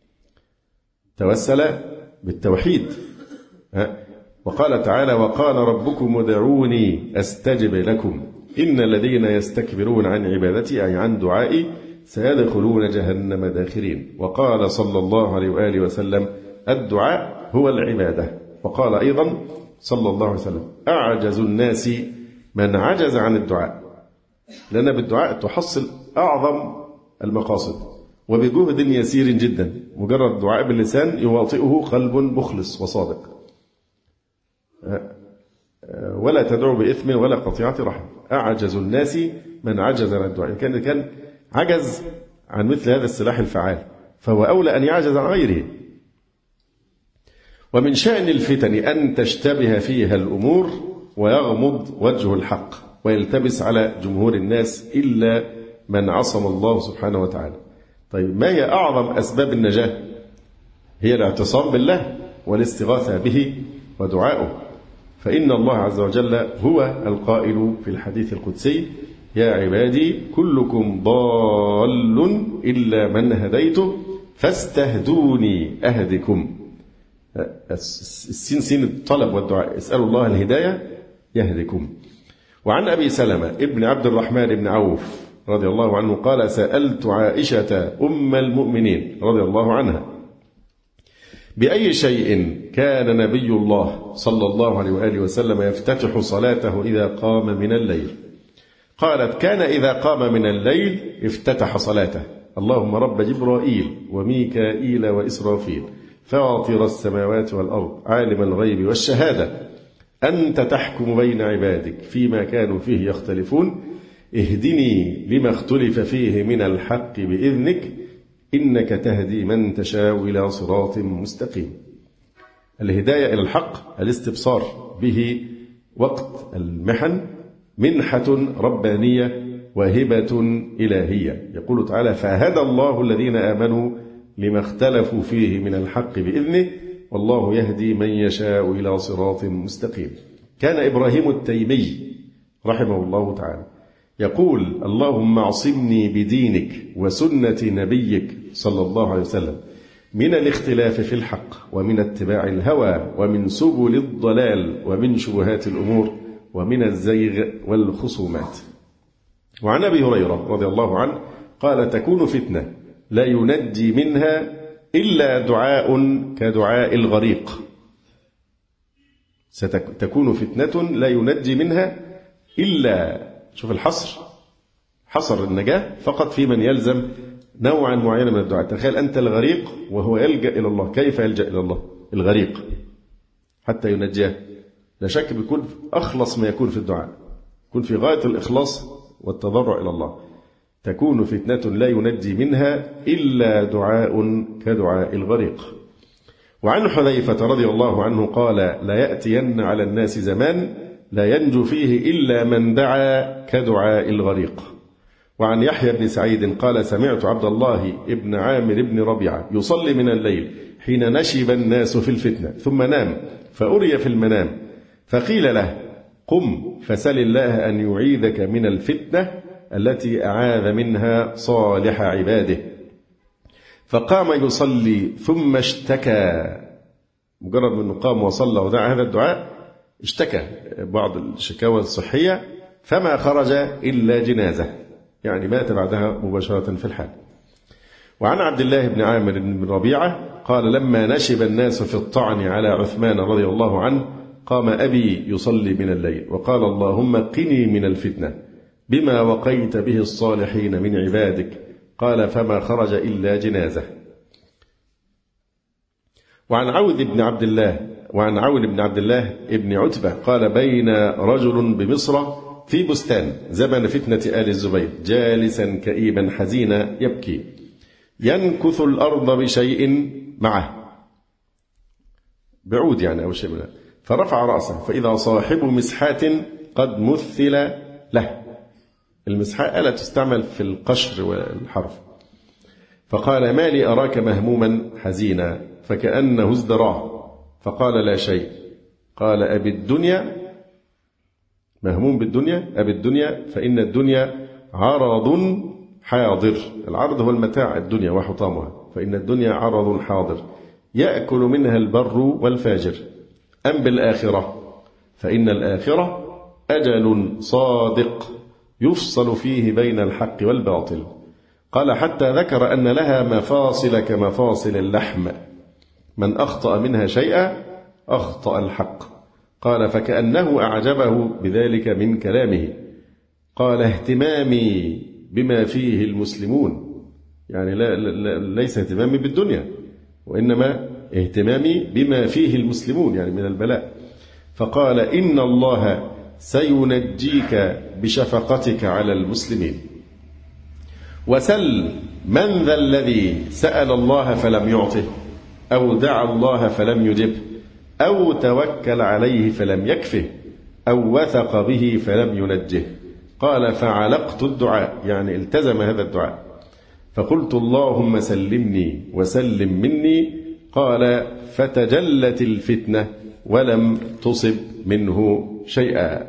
توسل بالتوحيد. وقال تعالى وقال ربكم ادعوني أستجب لكم إن الذين يستكبرون عن عبادتي أي عن دعائي سيدخلون جهنم داخرين. وقال صلى الله عليه وآله وسلم الدعاء هو العبادة. وقال أيضا صلى الله عليه وسلم أعجز الناس من عجز عن الدعاء، لأن بالدعاء تحصل أعظم المقاصد وبجهد يسير جدا. مجرد دعاء باللسان يواطئه قلب مخلص وصادق. ولا تدعو بإثم ولا قطيعة رحم. أعجز الناس من عجز عن الدعاء. كان عجز عن مثل هذا السلاح الفعال فهو أولى أن يعجز عن غيره. ومن شأن الفتن أن تشتبه فيها الأمور ويغمض وجه الحق ويلتبس على جمهور الناس إلا من عصم الله سبحانه وتعالى. طيب ما هي أعظم أسباب النجاة؟ هي الاعتصام بالله والاستغاثة به ودعاؤه، فإن الله عز وجل هو القائل في الحديث القدسي: يا عبادي كلكم ضال إلا من هديته فاستهدوني أهدكم. السين سين الطلب والدعاء، اسألوا الله الهداية يهدكم. وعن أبي سلمة ابن عبد الرحمن بن عوف رضي الله عنه قال: سألت عائشة أم المؤمنين رضي الله عنها: بأي شيء كان نبي الله صلى الله عليه وآله وسلم يفتتح صلاته إذا قام من الليل؟ قالت: كان إذا قام من الليل افتتح صلاته: اللهم رب جبرائيل وميكائيل وإسرافيل فاطر السماوات والأرض عالم الغيب والشهادة أنت تحكم بين عبادك فيما كانوا فيه يختلفون اهدني لما اختلف فيه من الحق بإذنك إنك تهدي من تشاء إلى صراط مستقيم. الهداية إلى الحق الاستبصار به وقت المحن منحة ربانية وهبة إلهية. يقول تعالى: فهدى الله الذين آمنوا لما اختلفوا فيه من الحق بإذنه والله يهدي من يشاء إلى صراط مستقيم. كان إبراهيم التيمي رحمه الله تعالى يقول: اللهم اعصمني بدينك وسنة نبيك صلى الله عليه وسلم من الاختلاف في الحق ومن اتباع الهوى ومن سبل الضلال ومن شبهات الأمور ومن الزيغ والخصومات. وعن أبي هريرة رضي الله عنه قال: تكون فتنة لا ينجي منها إلا دعاء كدعاء الغريق. ستكون فتنة لا ينجي منها إلا، شوف الحصر، حصر النجاة فقط في من يلزم نوعا معينا من الدعاء. تخيل أنت الغريق وهو يلجأ إلى الله، كيف يلجأ إلى الله الغريق حتى ينجاه؟ لا شك بيكون أخلص ما يكون في الدعاء، يكون في غاية الإخلاص والتضرع إلى الله. تكون فتنة لا ينجي منها إلا دعاء كدعاء الغريق. وعن حذيفة رضي الله عنه قال: لا يأتين على الناس زمان لا ينجو فيه إلا من دعا كدعاء الغريق. وعن يحيى بن سعيد قال: سمعت عبد الله بن عامر بن ربيعة يصلي من الليل حين نشب الناس في الفتنة ثم نام فأري في المنام فقيل له: قم فسل الله أن يعيذك من الفتنة التي أعاذ منها صالح عباده. فقام يصلي ثم اشتكى، مجرد أنه قام وصلى ودعا هذا الدعاء اشتكى بعض الشكاوى الصحية فما خرج إلا جنازة، يعني مات بعدها مباشرة في الحال. وعن عبد الله بن عامر بن ربيعة قال: لما نشب الناس في الطعن على عثمان رضي الله عنه قام أبي يصلي من الليل وقال: اللهم قني من الفتنة بما وقيت به الصالحين من عبادك. قال: فما خرج إلا جنازة. وعن عون بن عبد الله ابن عتبة قال: بين رجل بمصر في بستان زمن فتنة آل الزبير جالسا كئيبا حزينا يبكي ينكث الأرض بشيء معه، بعود يعني أو شيء منه، فرفع رأسه فإذا صاحب مسحات قد مثل له. المسحاء آلة تستعمل في القشر والحرف. فقال: ما لي أراك مهموما حزينا فكأنه ازدراه. فقال: لا شيء. قال: أبي الدنيا، مهموم بالدنيا، أبي الدنيا فإن الدنيا عرض حاضر. العرض هو المتاع الدنيا وحطامها، فإن الدنيا عرض حاضر يأكل منها البر والفاجر. أم بالآخرة فإن الآخرة أجل صادق يفصل فيه بين الحق والباطل. قال: حتى ذكر أن لها مفاصل كمفاصل اللحم، من أخطأ منها شيئا أخطأ الحق. قال: فكأنه أعجبه بذلك من كلامه. قال: اهتمامي بما فيه المسلمون، يعني ليس اهتمامي بالدنيا وإنما اهتمامي بما فيه المسلمون يعني من البلاء. فقال: إن الله سينجيك بشفقتك على المسلمين. وسل من ذا الذي سأل الله فلم يعطه أو دعا الله فلم يجبه أو توكل عليه فلم يكفه أو وثق به فلم ينجه. قال: فعلقت الدعاء، يعني التزم هذا الدعاء، فقلت: اللهم سلمني وسلم مني قال فتجلت الفتنة ولم تصب منه شيئا.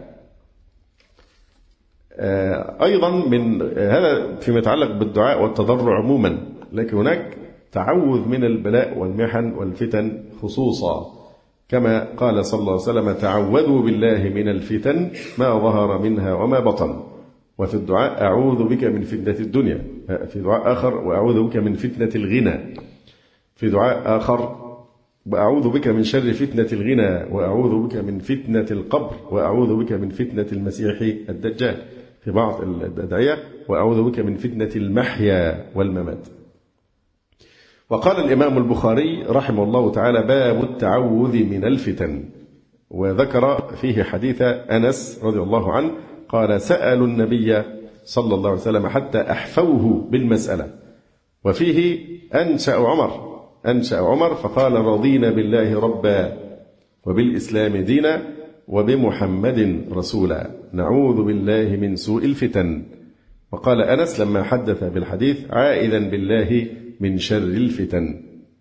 أيضا من هذا فيما يتعلق بالدعاء والتضرع عموما، لكن هناك تعوذ من البلاء والمحن والفتن خصوصا، كما قال صلى الله عليه وسلم تعوذوا بالله من الفتن ما ظهر منها وما بطن. وفي الدعاء أعوذ بك من فتنة الدنيا، في دعاء آخر وأعوذ بك من فتنة الغنى، في دعاء آخر وأعوذ بك من شر فتنة الغنى، وأعوذ بك من فتنة القبر، وأعوذ بك من فتنة المسيح الدجال، في بعض الأدعية وأعوذ بك من فتنة المحيا والممات. وقال الإمام البخاري رحمه الله تعالى باب التعوذ من الفتن، وذكر فيه حديث أنس رضي الله عنه قال سألوا النبي صلى الله عليه وسلم حتى أحفوه بالمسألة، وفيه أنشأ عمر فقال رضينا بالله ربا وبالإسلام دينا وبمحمد رسولا نعوذ بالله من سوء الفتن. وقال أنس لما حدث بالحديث عائذا بالله من شر الفتن.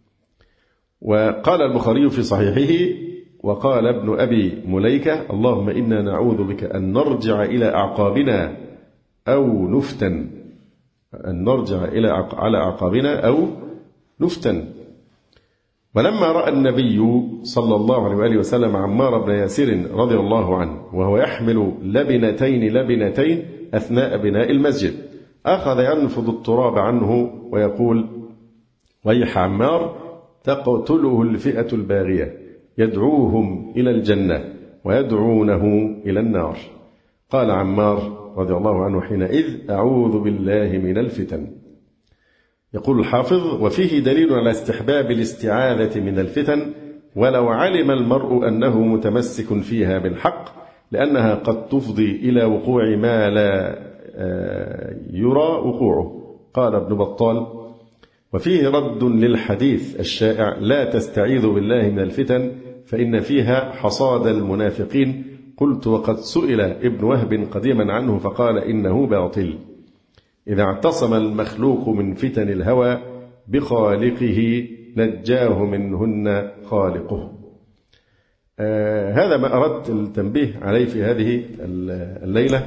وقال البخاري في صحيحه وقال ابن أبي مليكة اللهم إنا نعوذ بك أن نرجع إلى أعقابنا أو نفتن، أن نرجع على أعقابنا أو نفتن. ولما رأى النبي صلى الله عليه وآله وسلم عمار بن ياسر رضي الله عنه وهو يحمل لبنتين أثناء بناء المسجد أخذ ينفض التراب عنه ويقول ويح عمار تقتله الفئة الباغية يدعوهم إلى الجنة ويدعونه إلى النار. قال عمار رضي الله عنه حينئذ أعوذ بالله من الفتن. يقول الحافظ وفيه دليل على استحباب الاستعاذة من الفتن ولو علم المرء أنه متمسك فيها بالحق، لأنها قد تفضي إلى وقوع ما لا يرى وقوعه. قال ابن بطال وفيه رد للحديث الشائع لا تستعيذوا بالله من الفتن فإن فيها حصاد المنافقين. قلت وقد سئل ابن وهب قديما عنه فقال إنه باطل. إذا اعتصم المخلوق من فتن الهوى بخالقه نجاه منهن خالقه. هذا ما أردت التنبيه عليه في هذه الليلة.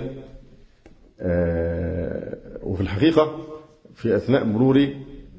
وفي الحقيقة في أثناء مروري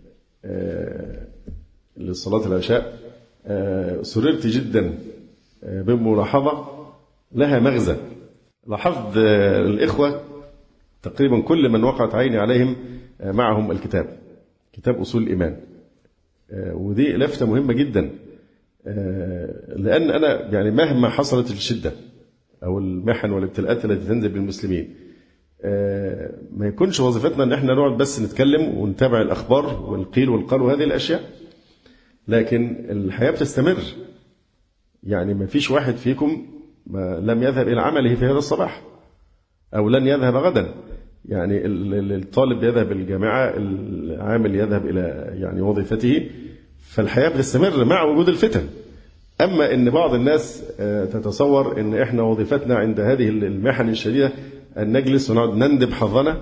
لصلاة العشاء سررت جدا بملاحظة لها مغزى. لاحظت الإخوة تقريبا كل من وقعت عيني عليهم معهم كتاب أصول الإيمان، ودي لفتة مهمة جدا، لأن أنا يعني مهما حصلت الشدة أو المحن والابتلاءات التي تنزل بالمسلمين ما يكونش وظيفتنا أن احنا نقعد بس نتكلم ونتابع الأخبار والقيل والقال وهذه الأشياء، لكن الحياة بتستمر. يعني ما فيش واحد فيكم لم يذهب إلى عمله في هذا الصباح أو لن يذهب غدا. يعني الطالب يذهب الجامعة، العامل يذهب إلى يعني وظيفته، فالحياة بتستمر مع وجود الفتن. أما إن بعض الناس تتصور إن إحنا وظيفتنا عند هذه المحن الشديدة أن نجلس ونقعد نندب حظنا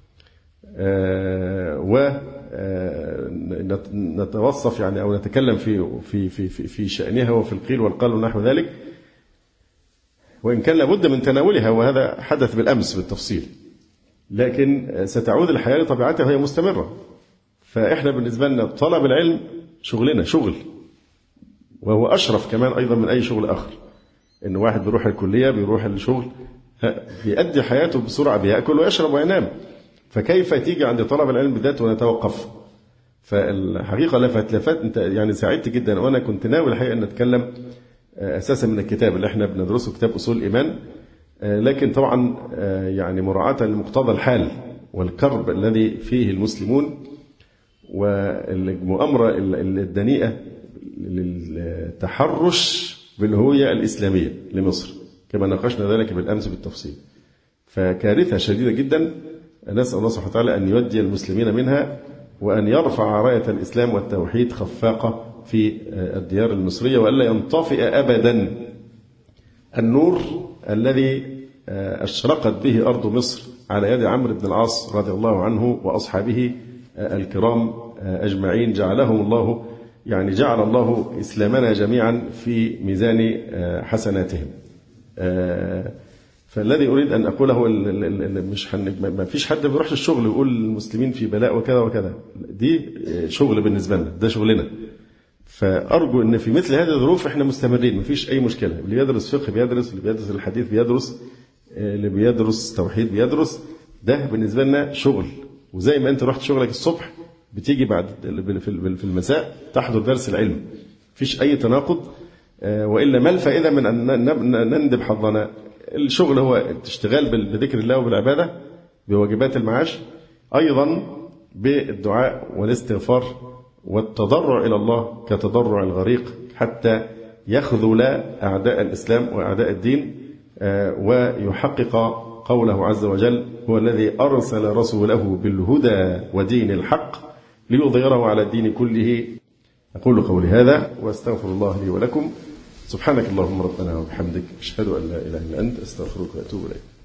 ونتوصف يعني أو نتكلم في شأنها وفي القيل والقال ونحو ذلك، وإن كان لابد من تناولها وهذا حدث بالأمس بالتفصيل، لكن ستعود الحياة لطبيعتها وهي مستمرة. فإحنا بالنسبة لنا طلب العلم شغلنا شغل، وهو أشرف كمان أيضا من أي شغل آخر. إن واحد بيروح الكلية بيروح الشغل بيأدي حياته بسرعة، بيأكل ويشرب وينام، فكيف تيجي عند طلب العلم بالذات ونتوقف؟ فالحقيقة لفت أنت يعني سعدت جدا، وأنا كنت ناوي الحقيقة أن نتكلم أساسا من الكتاب اللي احنا بندرسه كتاب أصول الإيمان، لكن طبعا يعني مراعاة لمقتضى الحال والكرب الذي فيه المسلمون والمؤامرة الدنيئة للتحرش بالهوية الإسلامية لمصر، كما ناقشنا ذلك بالأمس بالتفصيل. فكارثة شديدة جدا، نسأل الله سبحانه وتعالى أن يودي المسلمين منها وأن يرفع راية الإسلام والتوحيد خفاقة في الديار المصرية، وألا ينطفئ أبدا النور الذي أشرقت به أرض مصر على يد عمرو بن العاص رضي الله عنه وأصحابه الكرام أجمعين، جعلهم الله يعني جعل الله إسلامنا جميعا في ميزان حسناتهم. فالذي أريد أن أقوله مش ما فيش حد بيروح الشغل ويقول المسلمين في بلاء وكذا وكذا، دي شغل بالنسبة لنا، ده شغلنا. فأرجو أن في مثل هذه الظروف إحنا مستمرين، ما فيش أي مشكلة. اللي يدرس فقه بيدرس، اللي بيدرس الحديث بيدرس، اللي بيدرس توحيد بيدرس، ده بالنسبة لنا شغل. وزي ما أنت رحت شغلك الصبح بتيجي بعد في المساء تحضر درس العلم، فيش أي تناقض. وإلا ما الفائدة من أن نندب حظنا؟ الشغل هو الاشتغال بذكر الله وبالعبادة بواجبات المعاش، أيضا بالدعاء والاستغفار والتضرع إلى الله كتضرع الغريق حتى يخذل أعداء الإسلام وأعداء الدين ويحقق قوله عز وجل: هو الذي أرسل رسوله بالهدى ودين الحق ليظهره على الدين كله. أقول قولي هذا وأستغفر الله لي ولكم. سبحانك اللهم ربنا وبحمدك، أشهد أن لا إله إلا أنت، أستغفرك وأتوب إليك.